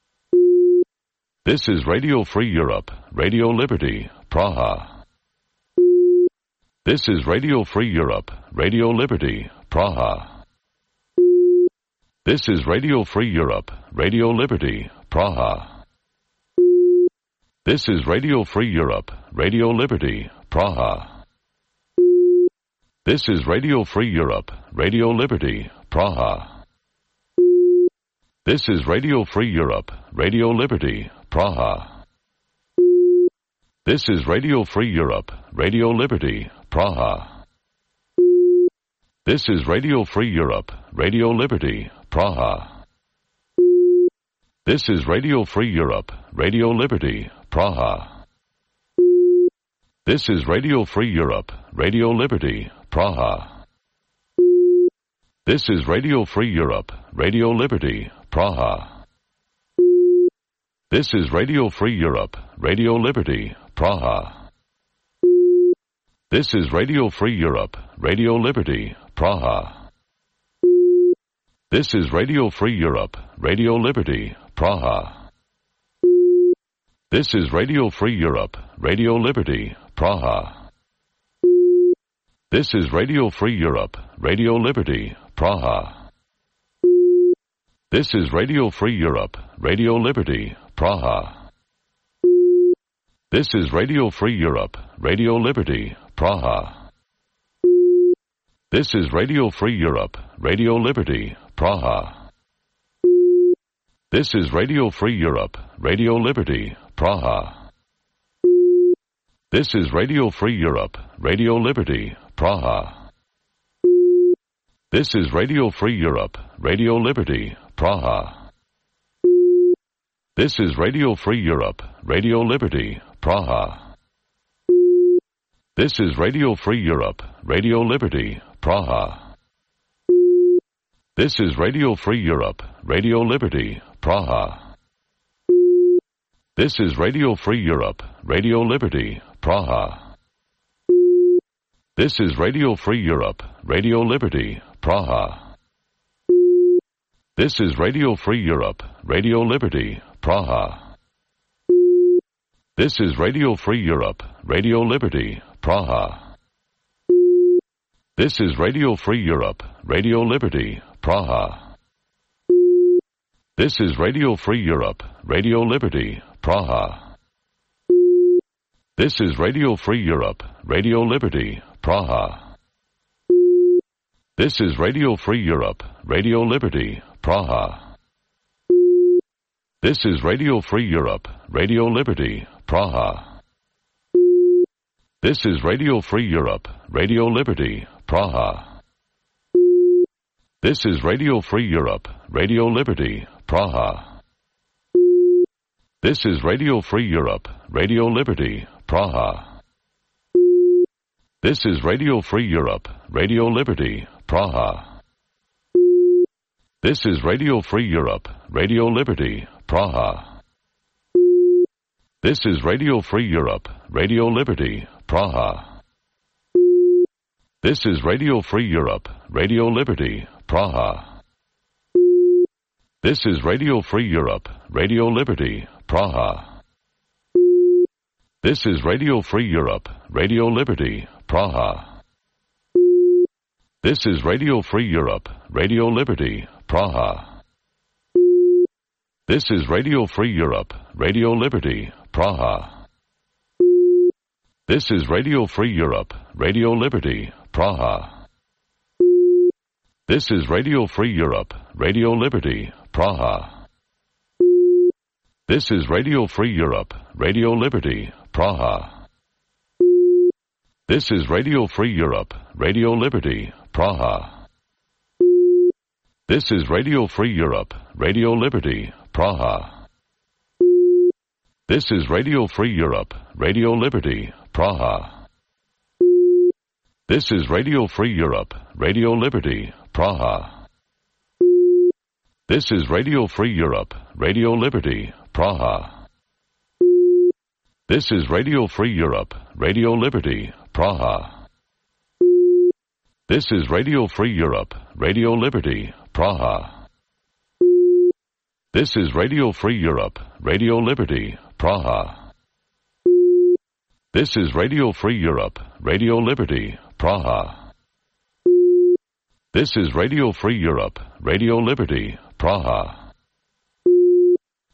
This is Radio Free Europe, Radio Liberty, Praha. This is Radio Free Europe, Radio Liberty, Praha. This is Radio Free Europe, Radio Liberty, Praha. This is Radio Free Europe, Radio Liberty, Praha. This is Radio Free Europe, Radio Liberty, Praha. This is Radio Free Europe, Radio Liberty, Praha. This is Radio Free Europe, Radio Liberty, Praha. This is Radio Free Europe, Radio Liberty, Praha. This is Radio Free Europe, Radio Liberty, Praha. This is Radio Free Europe, Radio Liberty, Praha. This is Radio Free Europe, Radio Liberty, Praha. This is Radio Free Europe, Radio Liberty, Praha. This is Radio Free Europe, Radio Liberty, Praha. This is Radio Free Europe, Radio Liberty, Praha. This is Radio Free Europe, Radio Liberty, Praha. This is Radio Free Europe, Radio Liberty, Praha. This is Radio Free Europe, Radio Liberty, Praha. This is Radio Free Europe, Radio Liberty, Praha. This is Radio Free Europe, Radio Liberty, Praha. This is Radio Free Europe, Radio Liberty, Praha. This is Radio Free Europe, Radio Liberty, Praha. This is Radio Free Europe, Radio Liberty, Praha. This is Radio Free Europe, Radio Liberty, Praha. This is Radio Free Europe, Radio Liberty, Praha. This is Radio Free Europe, Radio Liberty, Praha. This is Radio Free Europe, Radio Liberty, Praha. This is Radio Free Europe, Radio Liberty, Praha. This is Radio Free Europe, Radio Liberty, Praha. This is Radio Free Europe, Radio Liberty, Praha. This is Radio Free Europe, Radio Liberty, Praha. This is Radio Free Europe, Radio Liberty, Praha. This is Radio Free Europe, Radio Liberty, Praha. This is Radio Free Europe, Radio Liberty, Praha. This is Radio Free Europe, Radio Liberty, Praha. This is Radio Free Europe, Radio Liberty, Praha. This is Radio Free Europe, Radio Liberty, Praha. This is Radio Free Europe, Radio Liberty, Praha. This is Radio Free Europe, Radio Liberty, Praha. This is Radio Free Europe, Radio Liberty, Praha. This is Radio Free Europe, Radio Liberty, Praha. This is Radio Free Europe, Radio Liberty, Praha. This is Radio Free Europe, Radio Liberty, Praha. This is Radio Free Europe, Radio Liberty, Praha. This is Radio Free Europe, Radio Liberty, Praha. This is Radio Free Europe, Radio Liberty, Praha. This is Radio Free Europe, Radio Liberty, Praha. This is Radio Free Europe, Radio Liberty, Praha. This is Radio Free Europe, Radio Liberty, Praha. This is Radio Free Europe, Radio Liberty, Praha. This is Radio Free Europe, Radio Liberty, Praha. This is Radio Free Europe, Radio Liberty, Praha. This is Radio Free Europe, Radio Liberty, Praha. This is Radio Free Europe, Radio Liberty, Praha. This is Radio Free Europe, Radio Liberty, Praha. This is Radio Free Europe, Radio Liberty, Praha. This is Radio Free Europe, Radio Liberty, Praha. This is Radio Free Europe, Radio Liberty, Praha. This is Radio Free Europe, Radio Liberty, Praha.